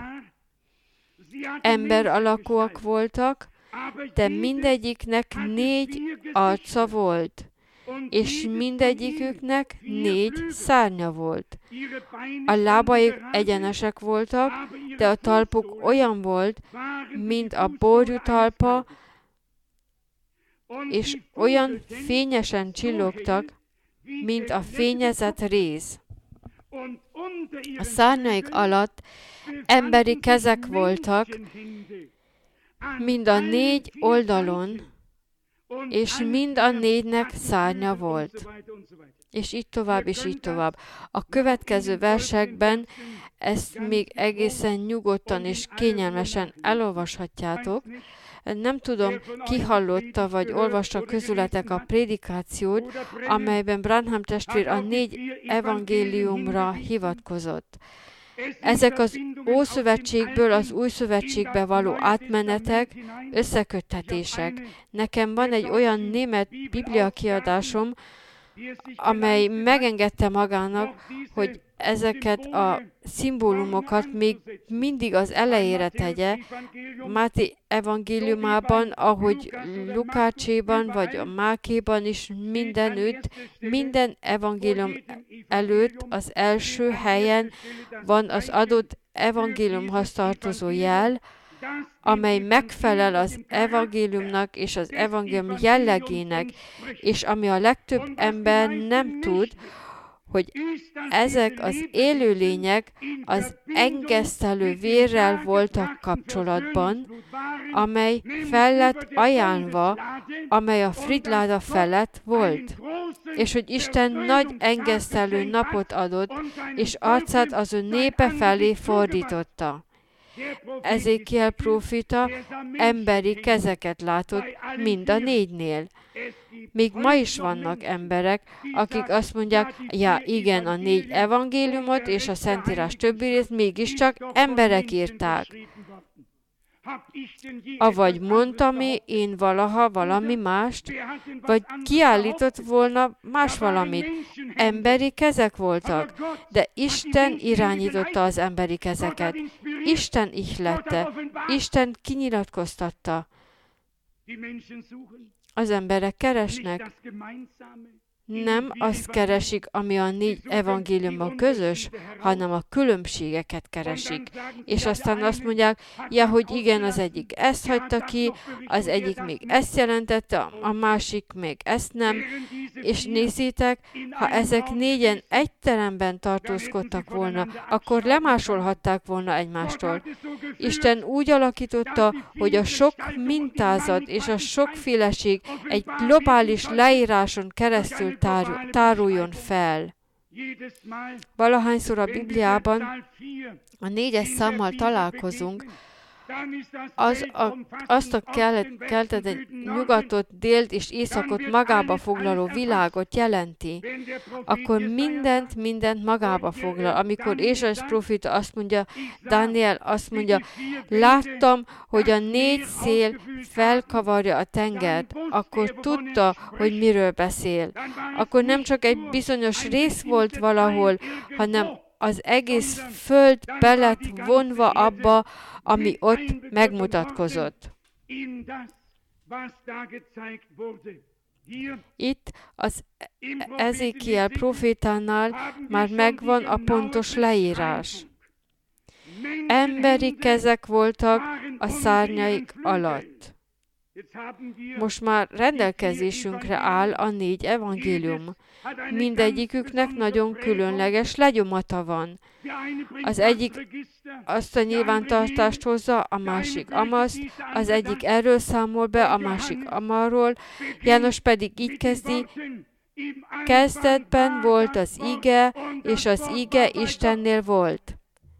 Ember alakúak voltak, de mindegyiknek négy arca volt, és mindegyiküknek négy szárnya volt. A lábaik egyenesek voltak, de a talpuk olyan volt, mint a borjú talpa, és olyan fényesen csillogtak, mint a fényezett réz. A szárnyaik alatt emberi kezek voltak, mind a négy oldalon, és mind a négynek szárnya volt. És így tovább, és így tovább. A következő versekben ezt még egészen nyugodtan és kényelmesen elolvashatjátok. Nem tudom, ki hallotta vagy olvasta közületek a prédikációt, amelyben Branham testvér a négy evangéliumra hivatkozott. Ezek az Ószövetségből az Új Szövetségbe való átmenetek, összeköttetések. Nekem van egy olyan német biblia kiadásom, amely megengedte magának, hogy ezeket a szimbólumokat még mindig az elejére tegye, Máté evangéliumában, ahogy Lukácséban, vagy a Mákéban is mindenütt, minden evangélium előtt az első helyen van az adott evangéliumhoz tartozó jel, amely megfelel az evangéliumnak és az evangélium jellegének, és ami a legtöbb ember nem tud, hogy ezek az élőlények az engesztelő vérrel voltak kapcsolatban, amely fel lett ajánlva, amely a Fridláda felett volt, és hogy Isten nagy engesztelő napot adott, és arcát az ő népe felé fordította. Ezékiel prófita emberi kezeket látott mind a négynél. Még ma is vannak emberek, akik azt mondják, ja igen, a négy evangéliumot és a Szentírás többi részt mégiscsak emberek írták. Avagy mondtam én valaha valami mást, vagy kiállított volna más valamit. Emberi kezek voltak, de Isten irányította az emberi kezeket. Isten ihlette, Isten kinyilatkoztatta. Az emberek keresnek, nem azt keresik, ami a négy evangéliumban közös, hanem a különbségeket keresik. És aztán azt mondják, ja, hogy igen, az egyik ezt hagyta ki, az egyik még ezt jelentette, a másik még ezt nem. És nézzétek, ha ezek négyen egy teremben tartózkodtak volna, akkor lemásolhatták volna egymástól. Isten úgy alakította, hogy a sok mintázat és a sokféleség egy globális leíráson keresztül táruljon fel. Valahányszor a Bibliában a négyes számmal találkozunk, az a, azt a keltet, egy nyugatot, délt és északot magába foglaló világot jelenti, akkor mindent, mindent magába foglal. Amikor Ézsaiás próféta azt mondja, Dániel azt mondja, láttam, hogy a négy szél felkavarja a tengert, akkor tudta, hogy miről beszél. Akkor nem csak egy bizonyos rész volt valahol, hanem az egész föld be lett vonva abba, ami ott megmutatkozott. Itt az Ezékiel prófétánál már megvan a pontos leírás. Emberi kezek voltak a szárnyaik alatt. Most már rendelkezésünkre áll a négy evangélium. Mindegyiküknek nagyon különleges legyomata van. Az egyik azt a nyilvántartást hozza, a másik amaszt, az egyik erről számol be, a másik amarról. János pedig így kezdi, kezdetben volt az ige, és az ige Istennél volt.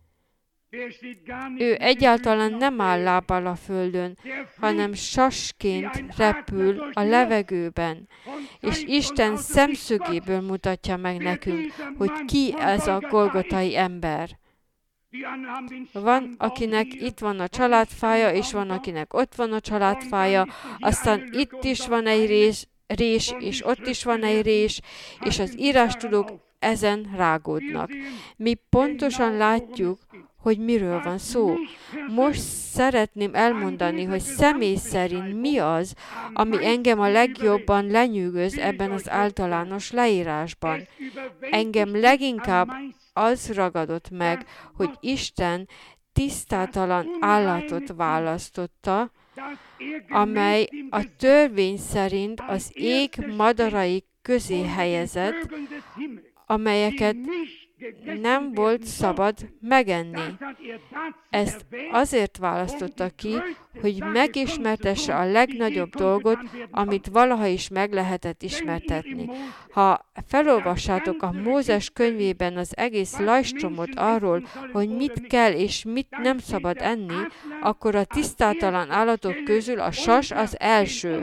Ő egyáltalán nem áll lábbal a földön, hanem sasként repül a levegőben, és Isten szemszögéből mutatja meg nekünk, hogy ki ez a golgotai ember. Van, akinek itt van a családfája, és van, akinek ott van a családfája, aztán itt is van egy rés, rés és ott is van egy rés, és az írástudók ezen rágódnak. Mi pontosan látjuk, hogy miről van szó. Most szeretném elmondani, hogy személy szerint mi az, ami engem a legjobban lenyűgöz ebben az általános leírásban. Engem leginkább az ragadott meg, hogy Isten tisztátalan állatot választotta, amely a törvény szerint az ég madarai közé helyezett, amelyeket nem volt szabad megenni. Ezt azért választotta ki, hogy megismertesse a legnagyobb dolgot, amit valaha is meg lehetett ismertetni. Ha felolvassátok a Mózes könyvében az egész lajstromot arról, hogy mit kell és mit nem szabad enni, akkor a tisztátalan állatok közül a sas az első.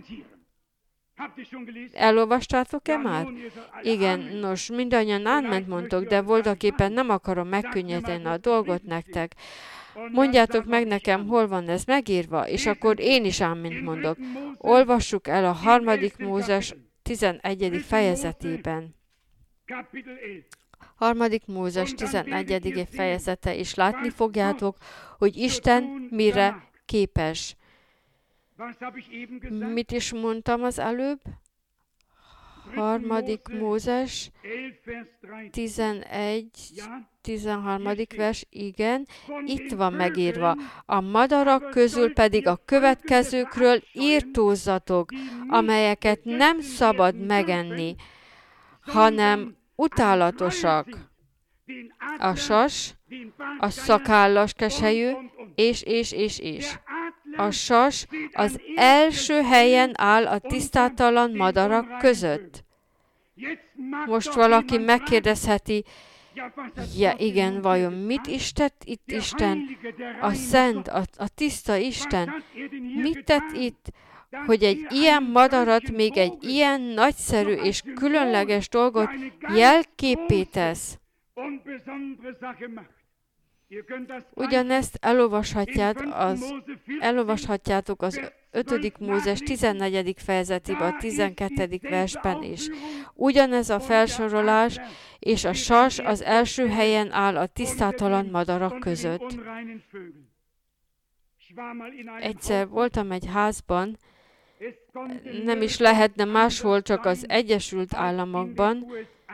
Elolvastátok-e már? Igen, nos, mindannyian átment mondtok, de voltaképpen nem akarom megkönnyíteni a dolgot nektek. Mondjátok meg nekem, hol van ez megírva, és akkor én is ámint mondok. Olvassuk el a harmadik Mózes tizenegyedik fejezetében. Harmadik Mózes tizenegyedik fejezete, és látni fogjátok, hogy Isten mire képes. Mit is mondtam az előbb? Harmadik Mózes, tizenegy, tizenharmadik vers, igen, itt van megírva. A madarak közül pedig a következőkről írtózzatok, amelyeket nem szabad megenni, hanem utálatosak. A sas, a szakállas keselyű, és, és, és, és. A sas az első helyen áll a tisztátalan madarak között. Most valaki megkérdezheti, Ja, igen, vajon mit is tett itt Isten? A szent, a, a tiszta Isten. Mit tett itt, hogy egy ilyen madarat, még egy ilyen nagyszerű és különleges dolgot jelképé tesz? Ugyanezt elolvashatjátok az, elolvashatjátok az ötödik Mózes tizennegyedik fejezetében, a tizenkettedik versben is. Ugyanez a felsorolás, és a sas az első helyen áll a tisztátalan madarak között. Egyszer voltam egy házban, nem is lehetne máshol, csak az Egyesült Államokban,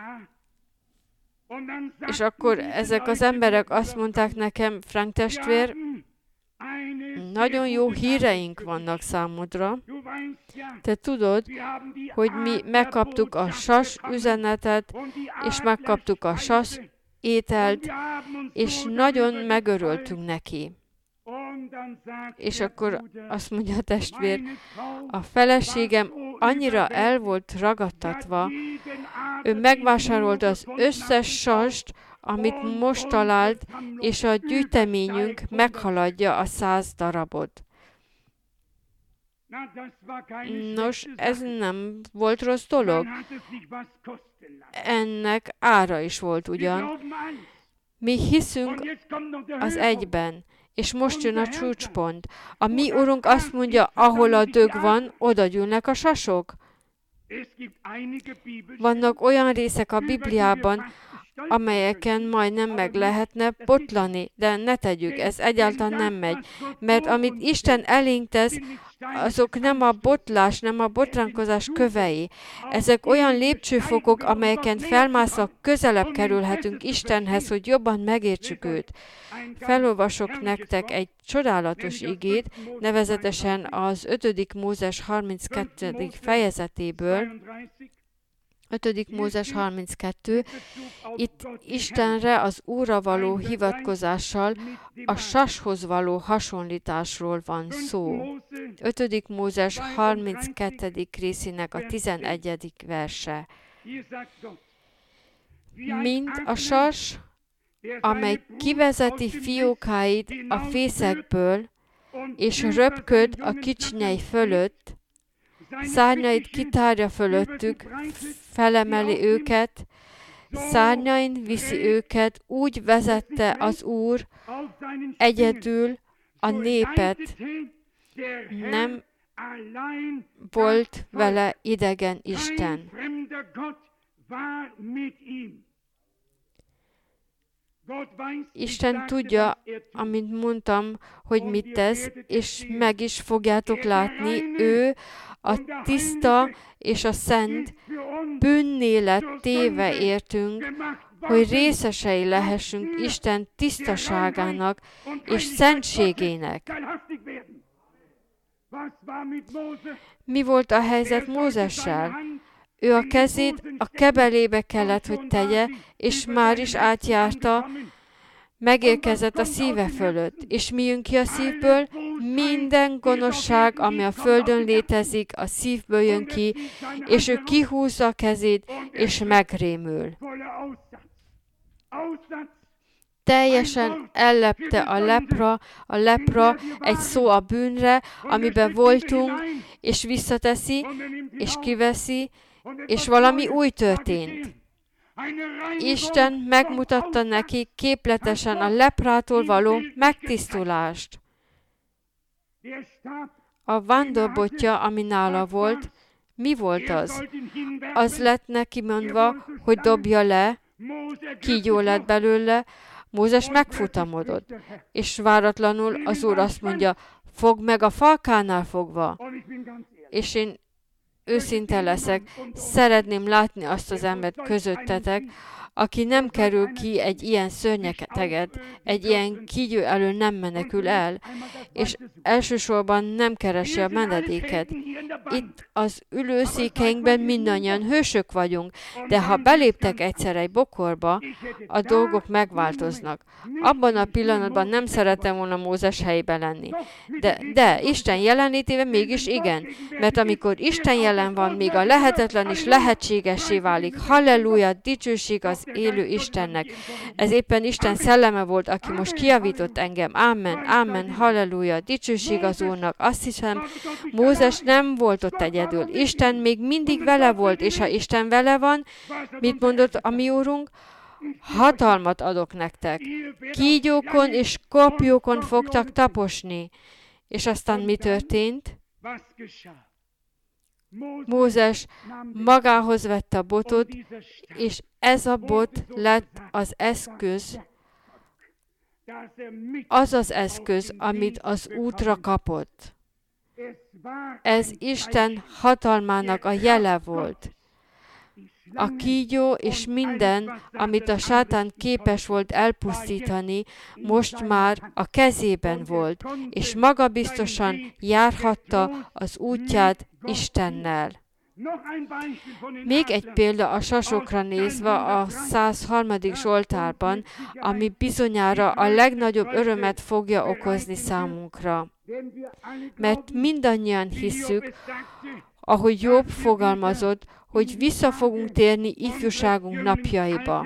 és akkor ezek az emberek azt mondták nekem, Frank testvér, nagyon jó híreink vannak számodra. Te tudod, hogy mi megkaptuk a sas üzenetet, és megkaptuk a sas ételt, és nagyon megörültünk neki. És akkor azt mondja a testvér, a feleségem annyira el volt ragadtatva, ő megvásárolta az összes sast, amit most talált, és a gyűjteményünk meghaladja a száz darabot. Nos, ez nem volt rossz dolog. Ennek ára is volt ugyan. Mi hiszünk az egyben, és most jön a csúcspont. A mi Urunk azt mondja, ahol a dög van, oda gyűlnek a sasok. Vannak olyan részek a Bibliában, amelyeken majdnem meg lehetne botlani, de ne tegyük, ez egyáltalán nem megy. Mert amit Isten elénk tesz, azok nem a botlás, nem a botránkozás kövei. Ezek olyan lépcsőfokok, amelyeken felmászva közelebb kerülhetünk Istenhez, hogy jobban megértsük őt. Felolvasok nektek egy csodálatos igét, nevezetesen az ötödik Mózes harminckettedik fejezetéből, ötödik Mózes harminckettő, itt Istenre az Úrra való hivatkozással a sashoz való hasonlításról van szó. ötödik Mózes harminckettedik részének a tizenegyedik verse. Mint a sas, amely kivezeti fiókáit a fészekből, és röpköd a kicsinyei fölött, szárnyait kitárja fölöttük, felemeli őket, szárnyain viszi őket, úgy vezette az Úr egyedül a népet, nem volt vele idegen Isten. Isten tudja, amint mondtam, hogy mit tesz, és meg is fogjátok látni, ő a tiszta és a szent bűnné lett téve értünk, hogy részesei lehessünk Isten tisztaságának és szentségének. Mi volt a helyzet Mózessel? Ő a kezét a kebelébe kellett, hogy tegye, és már is átjárta, megérkezett a szíve fölött. És mi jön ki a szívből? Minden gonoszság, ami a földön létezik, a szívből jön ki, és ő kihúzza a kezét, és megrémül. Teljesen ellepte a lepra, a lepra egy szó a bűnre, amiben voltunk, és visszateszi, és kiveszi, és valami új történt. Isten megmutatta neki képletesen a leprától való megtisztulást. A vándorbottja, ami nála volt, mi volt az? Az lett neki mondva, hogy dobja le, kígyó lett belőle, Mózes megfutamodott, és váratlanul az Úr azt mondja, fogd meg a falkánál fogva. És én őszinte leszek, szeretném látni azt az embert közöttetek, aki nem kerül ki egy ilyen szörnyeteget, egy ilyen kígyó elől nem menekül el, és elsősorban nem keresi a menedéket. Itt az ülőszékeinkben mindannyian hősök vagyunk, de ha beléptek egyszer egy bokorba, a dolgok megváltoznak. Abban a pillanatban nem szeretem volna Mózes helyében lenni. De, de Isten jelenlétében mégis igen, mert amikor Isten jelen van, még a lehetetlen is lehetségessé válik. Halleluja, dicsőség az az élő Istennek. Ez éppen Isten szelleme volt, aki most kijavított engem. Ámen, ámen, halleluja, dicsőség az Úrnak. Azt hiszem, Mózes nem volt ott egyedül. Isten még mindig vele volt, és ha Isten vele van, mit mondott a mi Úrunk? Hatalmat adok nektek. Kígyókon és kopjókon fogtak taposni. És aztán mi történt? Mózes magához vette a botot, és ez a bot lett az eszköz, az az eszköz, amit az útra kapott. Ez Isten hatalmának a jele volt. A kígyó és minden, amit a sátán képes volt elpusztítani, most már a kezében volt, és magabiztosan járhatta az útját Istennel. Még egy példa a sasokra nézve a száz harmadik Zsoltárban, ami bizonyára a legnagyobb örömet fogja okozni számunkra. Mert mindannyian hisszük, ahogy Jobb fogalmazott, hogy vissza fogunk térni ifjúságunk napjaiba.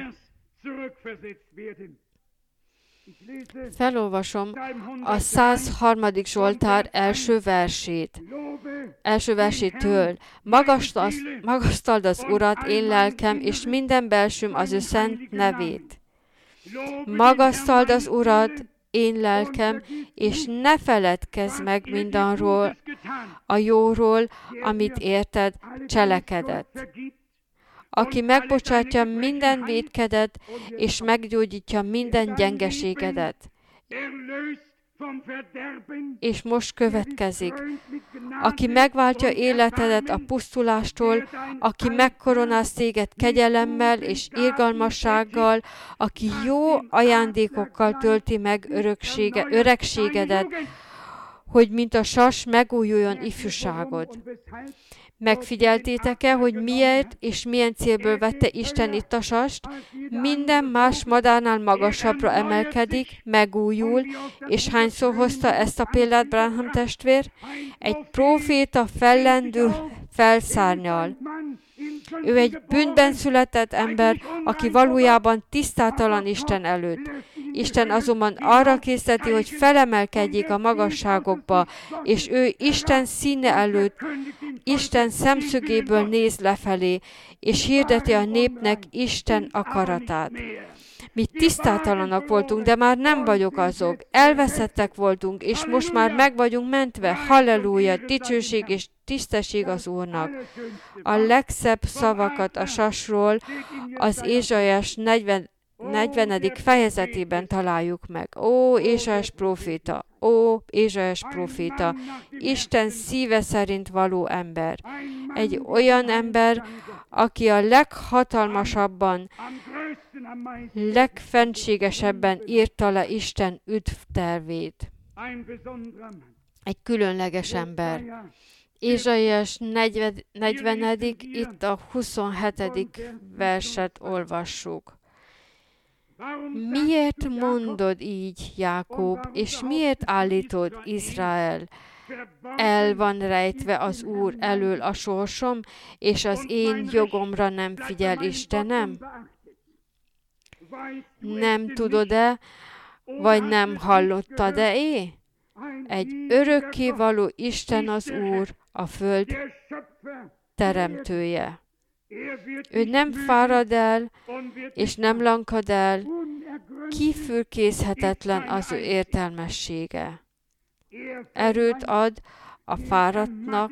Felolvasom a száz harmadik Zsoltár első versét. Első versétől. Magasztald az Urat, én lelkem, és minden belsőm az ő szent nevét. Magasztald az Urat, én lelkem, és ne feledkezz meg mindarról, a jóról, amit érted, cselekedett. Aki megbocsátja minden vétkedet, és meggyógyítja minden gyengeségedet. És most következik. Aki megváltja életedet a pusztulástól, aki megkoronáz téged kegyelemmel és irgalmassággal, aki jó ajándékokkal tölti meg öröksége, öregségedet, hogy mint a sas megújuljon ifjúságod. Megfigyeltétek-e, hogy miért és milyen célból vette Isten itt a sast? Minden más madárnál magasabbra emelkedik, megújul, és hányszor hozta ezt a példát Branham testvér? Egy próféta fellendül, felszárnyal. Ő egy bűnben született ember, aki valójában tisztátalan Isten előtt. Isten azonban arra készteti, hogy felemelkedjék a magasságokba, és ő Isten színe előtt, Isten szemszögéből néz lefelé, és hirdeti a népnek Isten akaratát. Mi tisztátalanak voltunk, de már nem vagyok azok. Elveszettek voltunk, és most már meg vagyunk mentve. Halleluja, dicsőség és tisztesség az Úrnak. A legszebb szavakat a sasról az Ézsaiás negyvenedik fejezetében találjuk meg. Ó, Ézsaiás próféta, ó, Ézsaiás próféta, Isten szíve szerint való ember. Egy olyan ember, aki a leghatalmasabban, legfenségesebben írta le Isten üdvtervét. Egy különleges ember. Ézsaiás negyvenedik itt a huszonhetedik verset olvassuk. Miért mondod így, Jákob, és miért állítod, Izrael? El van rejtve az Úr elől a sorsom, és az én jogomra nem figyel Istenem? Nem tudod-e, vagy nem hallottad-e é? Egy örökkévaló Isten az Úr, a föld teremtője. Ő nem fárad el, és nem lankad el, kifürkészhetetlen az ő értelmessége. Erőt ad a fáradtnak,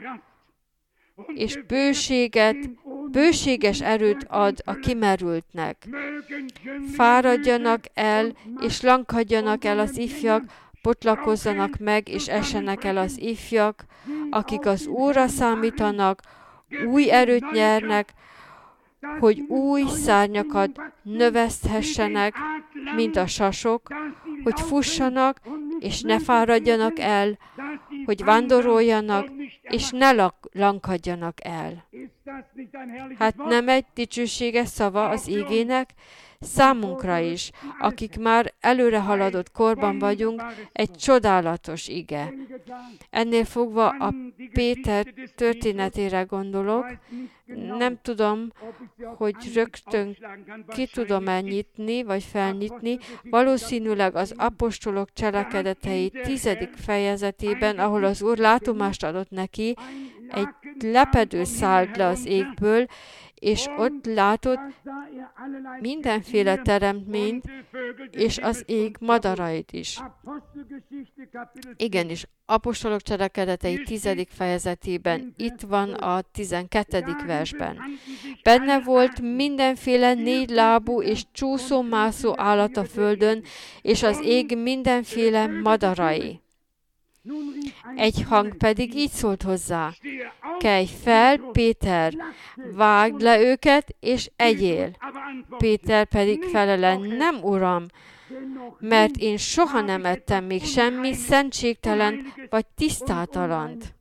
és bőséget, bőséges erőt ad a kimerültnek. Fáradjanak el, és lankadjanak el az ifjak, potlakozzanak meg, és essenek el az ifjak, akik az Úrra számítanak, új erőt nyernek, hogy új szárnyakat növeszthessenek, mint a sasok, hogy fussanak, és ne fáradjanak el, hogy vándoroljanak, és ne lankadjanak el. Hát nem egy dicsőséges szava az igének? Számunkra is, akik már előre haladott korban vagyunk, egy csodálatos ige. Ennél fogva a Péter történetére gondolok. Nem tudom, hogy rögtön ki tudom-e nyitni, vagy felnyitni. Valószínűleg az apostolok cselekedetei tizedik fejezetében, ahol az Úr látomást adott neki, egy lepedő szállt le az égből, és ott látott mindenféle teremtményt, és az ég madarait is. Igenis, apostolok cselekedetei tizedik fejezetében, itt van a tizenkettedik versben. Benne volt mindenféle négylábú és csúszó-mászó állat a földön, és az ég mindenféle madarai. Egy hang pedig így szólt hozzá: kelj fel, Péter, vágd le őket, és egyél. Péter pedig felele: nem, Uram, mert én soha nem ettem még semmi szentségtelen vagy tisztátalant.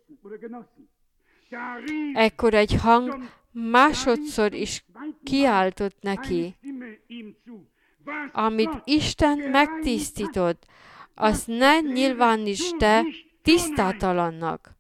Ekkor egy hang másodszor is kiáltott neki: amit Isten megtisztított, azt ne nyilvánítsd te tisztátalannak.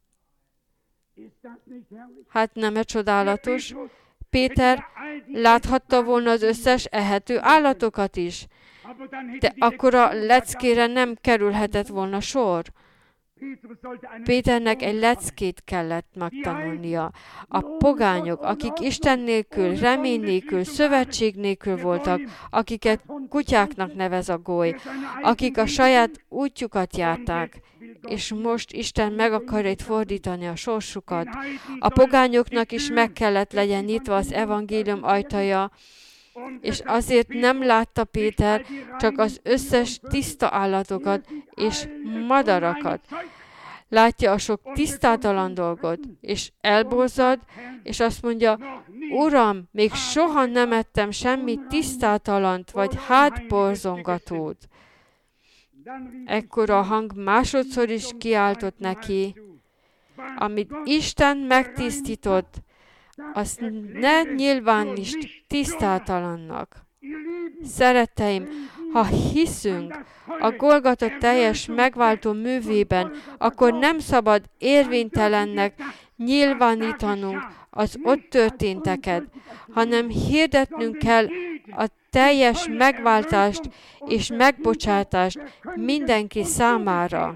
Hát nem-e csodálatos? Péter láthatta volna az összes ehető állatokat is, de akkor a leckére nem kerülhetett volna sor. Péternek egy leckét kellett megtanulnia. A pogányok, akik Isten nélkül, remény nélkül, szövetség nélkül voltak, akiket kutyáknak nevez a goly, akik a saját útjukat járták, és most Isten meg akarja itt fordítani a sorsukat. A pogányoknak is meg kellett legyen nyitva az evangélium ajtaja, és azért nem látta Péter csak az összes tiszta állatokat és madarakat. Látja a sok tisztátalan dolgot, és elborzad, és azt mondja: Uram, még soha nem ettem semmi tisztátalant vagy hátborzongatót. Ekkor a hang másodszor is kiáltott neki: amit Isten megtisztított, azt ne nyilvánítsd tisztátalannak. Szeretteim, ha hiszünk a Golgota teljes megváltó művében, akkor nem szabad érvénytelennek nyilvánítanunk az ott történteket, hanem hirdetnünk kell a teljes megváltást és megbocsátást mindenki számára.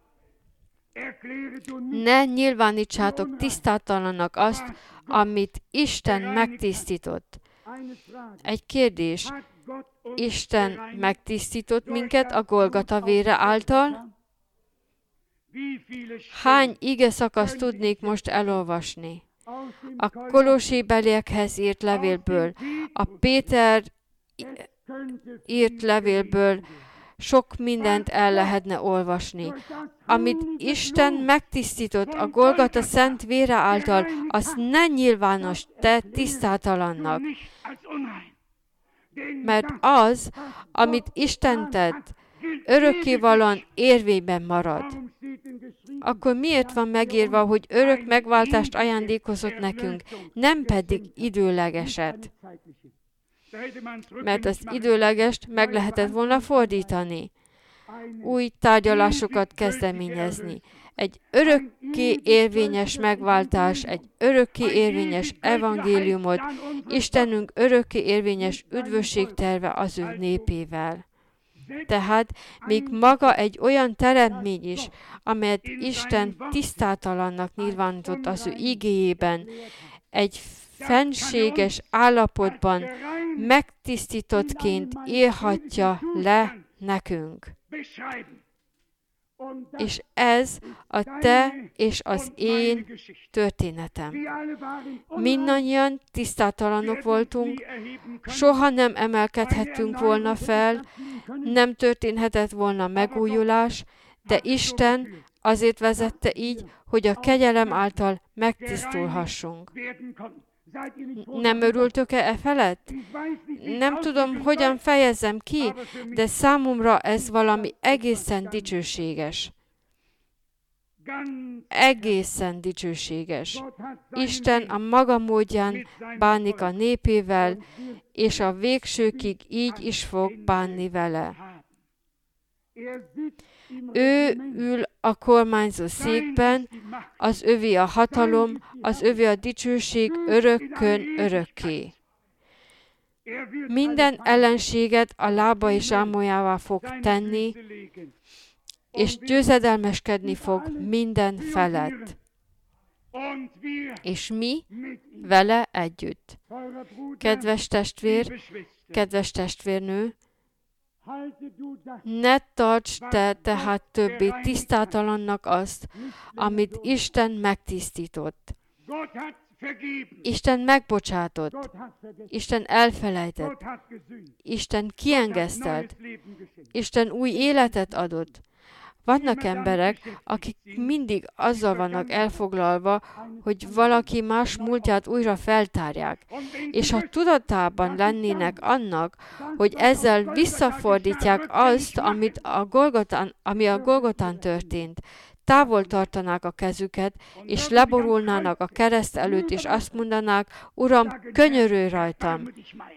Ne nyilvánítsátok tisztátalannak azt, amit Isten megtisztított. Egy kérdés: Isten megtisztított minket a Golgota vére által? Hány ige szakaszt tudnék most elolvasni? A Kolossébeliekhez írt levélből, a Péter írt levélből sok mindent el lehetne olvasni. Amit Isten megtisztított a Golgota szent vére által, azt ne nyilvános te tisztátalannak. Mert az, amit Isten tett, örökkévalóan érvényben marad. Akkor miért van megírva, hogy örök megváltást ajándékozott nekünk, nem pedig időlegeset? Mert az időlegest meg lehetett volna fordítani, új tárgyalásokat kezdeményezni. Egy örökké érvényes megváltás, egy örökké érvényes evangéliumot, Istenünk örökké érvényes üdvösségterve az ő népével. Tehát még maga egy olyan teremtmény is, amelyet Isten tisztátalannak nyilvánított az ő igéjében, egy fenséges állapotban megtisztítottként írhatja le nekünk. És ez a te és az én történetem. Mindannyian tisztátalanok voltunk, soha nem emelkedhettünk volna fel, nem történhetett volna megújulás, de Isten azért vezette így, hogy a kegyelem által megtisztulhassunk. Nem örültök-e e felett? Nem tudom, hogyan fejezzem ki, de számomra ez valami egészen dicsőséges. egészen dicsőséges. Isten a maga módján bánik a népével, és a végsőkig így is fog bánni vele. Ő ül a kormányzó székben, az övé a hatalom, az övé a dicsőség örökkön örökké. Minden ellenséget a lába és ámolyává fog tenni, és győzedelmeskedni fog minden felett. És mi vele együtt. Kedves testvér, kedves testvérnő, ne tarts te tehát többé tisztátalannak azt, amit Isten megtisztított. Isten megbocsátott, Isten elfelejtett, Isten kiengesztelt, Isten új életet adott. Vannak emberek, akik mindig azzal vannak elfoglalva, hogy valaki más múltját újra feltárják, és ha tudatában lennének annak, hogy ezzel visszafordítják azt, amit a Golgotán, ami a Golgotán történt, távol tartanák a kezüket, és leborulnának a kereszt előtt, és azt mondanák, Uram, könyörülj rajtam.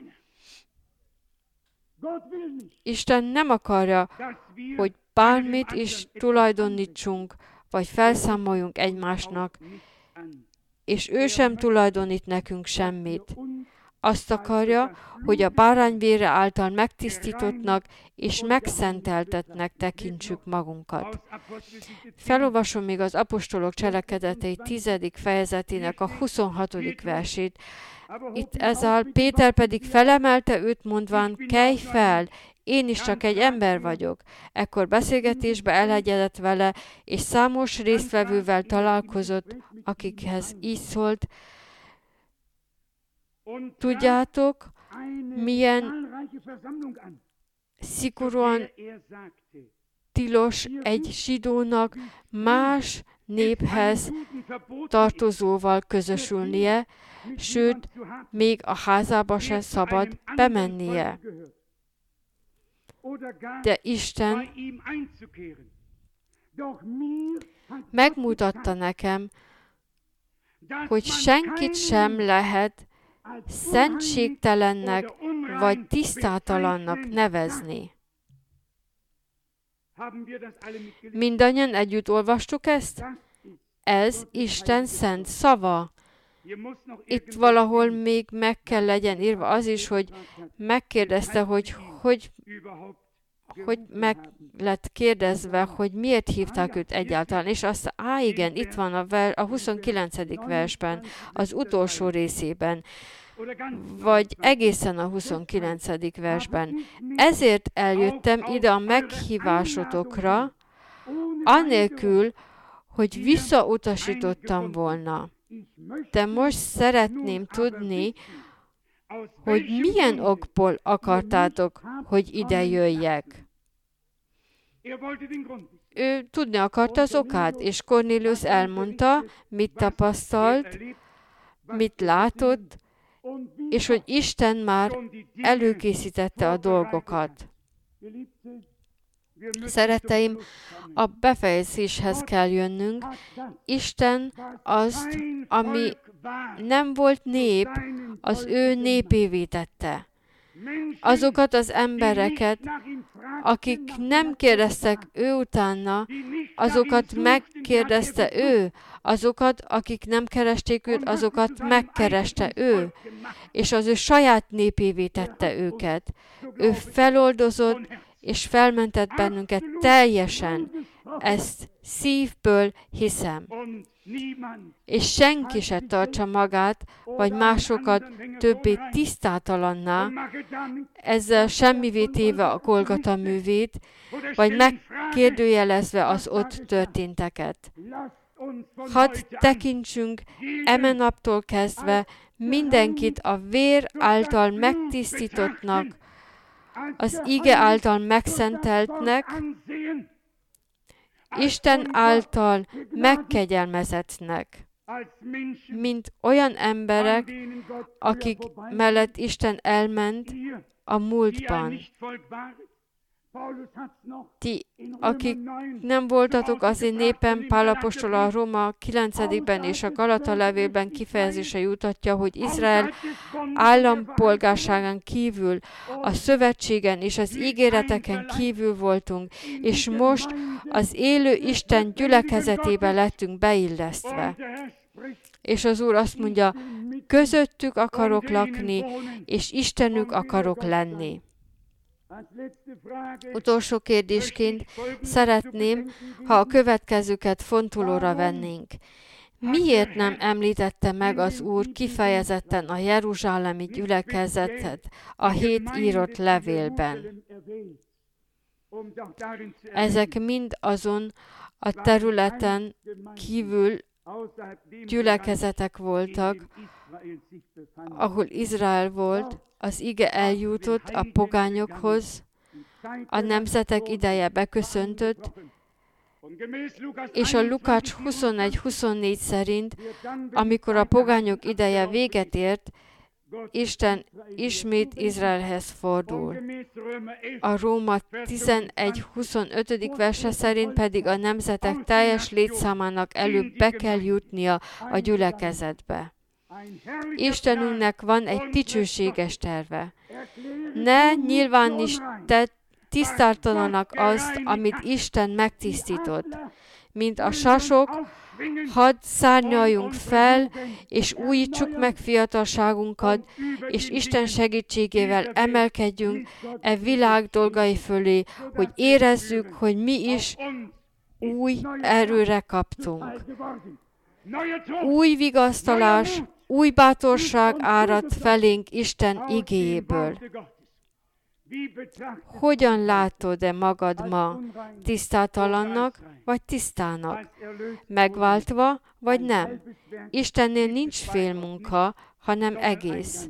Isten nem akarja, hogy bármit is tulajdonítsunk, vagy felszámoljunk egymásnak, és ő sem tulajdonít nekünk semmit. Azt akarja, hogy a bárányvére által megtisztítottnak és megszenteltetnek tekintsük magunkat. Felolvasom még az apostolok cselekedetei tizedik fejezetének a huszonhatodik versét. Itt ez áll, Péter pedig felemelte őt, mondván, kelj fel, én is csak egy ember vagyok. Ekkor beszélgetésbe elegyedett vele, és számos résztvevővel találkozott, akikhez így szólt, tudjátok, milyen szigorúan tilos egy zsidónak más néphez tartozóval közösülnie, sőt, még a házába se szabad bemennie. De Isten megmutatta nekem, hogy senkit sem lehet szentségtelennek vagy tisztátalannak nevezni. Mindannyian együtt olvastuk ezt? Ez Isten szent szava. Itt valahol még meg kell legyen írva az is, hogy megkérdezte, hogy hogy, hogy meg lett kérdezve, hogy miért hívták őt egyáltalán. És azt, á igen, itt van a, ver, a huszonkilencedik versben, az utolsó részében, vagy egészen a huszonkilencedik versben. Ezért eljöttem ide a meghívásotokra, annélkül, hogy visszautasítottam volna. De most szeretném tudni, hogy milyen okból akartátok, hogy ide jöjjek. Ő tudni akarta az okát, és Kornélius elmondta, mit tapasztalt, mit látott, és hogy Isten már előkészítette a dolgokat. Szeretteim, a befejezéshez kell jönnünk. Isten azt, ami nem volt nép, az ő népévé tette. Azokat az embereket, akik nem kérdeztek ő utána, azokat megkérdezte ő, azokat, akik nem keresték őt, azokat megkereste ő, és az ő saját népévé tette őket. Ő feloldozott, és felmentett bennünket teljesen. Ezt szívből hiszem. És senki se tartsa magát, vagy másokat többé tisztátalanná, ezzel semmivé téve a Golgota művét, vagy megkérdőjelezve az ott történteket. Hadd tekintsünk eme naptól kezdve mindenkit a vér által megtisztítottnak, az ige által megszenteltnek, Isten által megkegyelmezettnek, mint olyan emberek, akik mellett Isten elment a múltban. Ti, akik nem voltatok az én népem, Pál apostol a Róma kilencedikben és a Galata levélben kifejezése jutatja, hogy Izrael állampolgárságán kívül, a szövetségen és az ígéreteken kívül voltunk, és most az élő Isten gyülekezetébe lettünk beillesztve. És az Úr azt mondja, közöttük akarok lakni, és Istenük akarok lenni. Utolsó kérdésként szeretném, ha a következőket fontolóra vennénk. Miért nem említette meg az Úr kifejezetten a jeruzsálemi gyülekezetet a hét írott levélben? Ezek mind azon a területen kívül gyülekezetek voltak, ahol Izrael volt, az ige eljutott a pogányokhoz, a nemzetek ideje beköszöntött, és a Lukács huszonegy huszonnégy szerint, amikor a pogányok ideje véget ért, Isten ismét Izraelhez fordul. A Róma tizenegy huszonötödik verse szerint pedig a nemzetek teljes létszámának előbb be kell jutnia a gyülekezetbe. Istenünknek van egy dicsőséges terve. Ne nyilvánített tisztáltalanak azt, amit Isten megtisztított. Mint a sasok, hadd szárnyaljunk fel, és újítsuk meg fiatalságunkat, és Isten segítségével emelkedjünk e világ dolgai fölé, hogy érezzük, hogy mi is új erőre kaptunk. Új vigasztalás, új bátorság árad felénk Isten igéjéből. Hogyan látod-e magad ma? Tisztátalannak vagy tisztának? Megváltva vagy nem? Istennél nincs félmunka, hanem egész.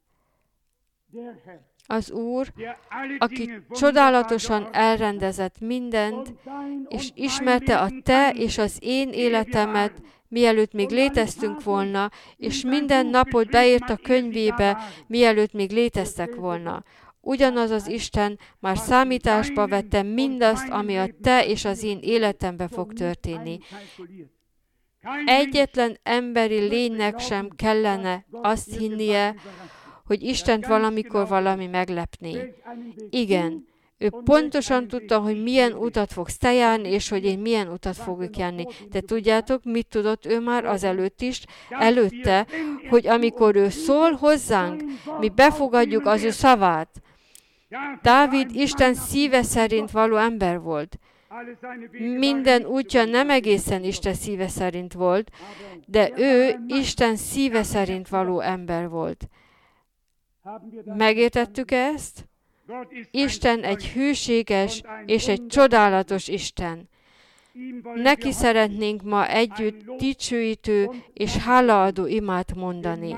Az Úr, aki csodálatosan elrendezett mindent, és ismerte a te és az én életemet, mielőtt még léteztünk volna, és minden napot beírt a könyvébe, mielőtt még léteztek volna. Ugyanaz az Isten már számításba vette mindazt, ami a te és az én életemben fog történni. Egyetlen emberi lénynek sem kellene azt hinnie, hogy Istent valamikor valami meglepné. Igen, ő pontosan tudta, hogy milyen utat fogsz te járni, és hogy én milyen utat fogok járni. De tudjátok, mit tudott ő már azelőtt is? Előtte, hogy amikor ő szól hozzánk, mi befogadjuk az ő szavát. Dávid Isten szíve szerint való ember volt. Minden útja nem egészen Isten szíve szerint volt, de ő Isten szíve szerint való ember volt. Megértettük ezt? Isten egy hűséges és egy csodálatos Isten. Neki szeretnénk ma együtt dicsőítő és hálaadó imát mondani.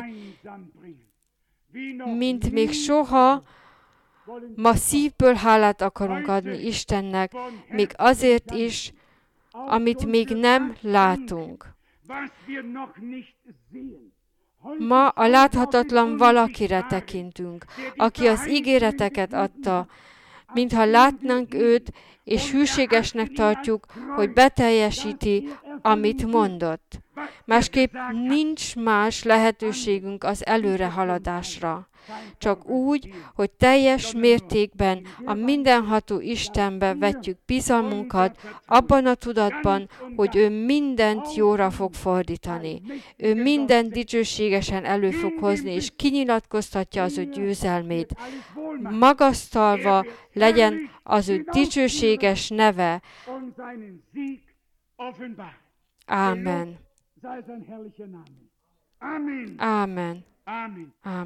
Mint még soha, ma szívből hálát akarunk adni Istennek, még azért is, amit még nem látunk. Ma a láthatatlan valakire tekintünk, aki az ígéreteket adta, mintha látnánk őt, és hűségesnek tartjuk, hogy beteljesíti, amit mondott. Másképp nincs más lehetőségünk az előrehaladásra. Csak úgy, hogy teljes mértékben a mindenható Istenbe vetjük bizalmunkat, abban a tudatban, hogy ő mindent jóra fog fordítani. Ő mindent dicsőségesen elő fog hozni, és kinyilatkoztatja az ő győzelmét. Magasztalva legyen az ő dicsőséges neve. Ámen. Ámen. Ámen.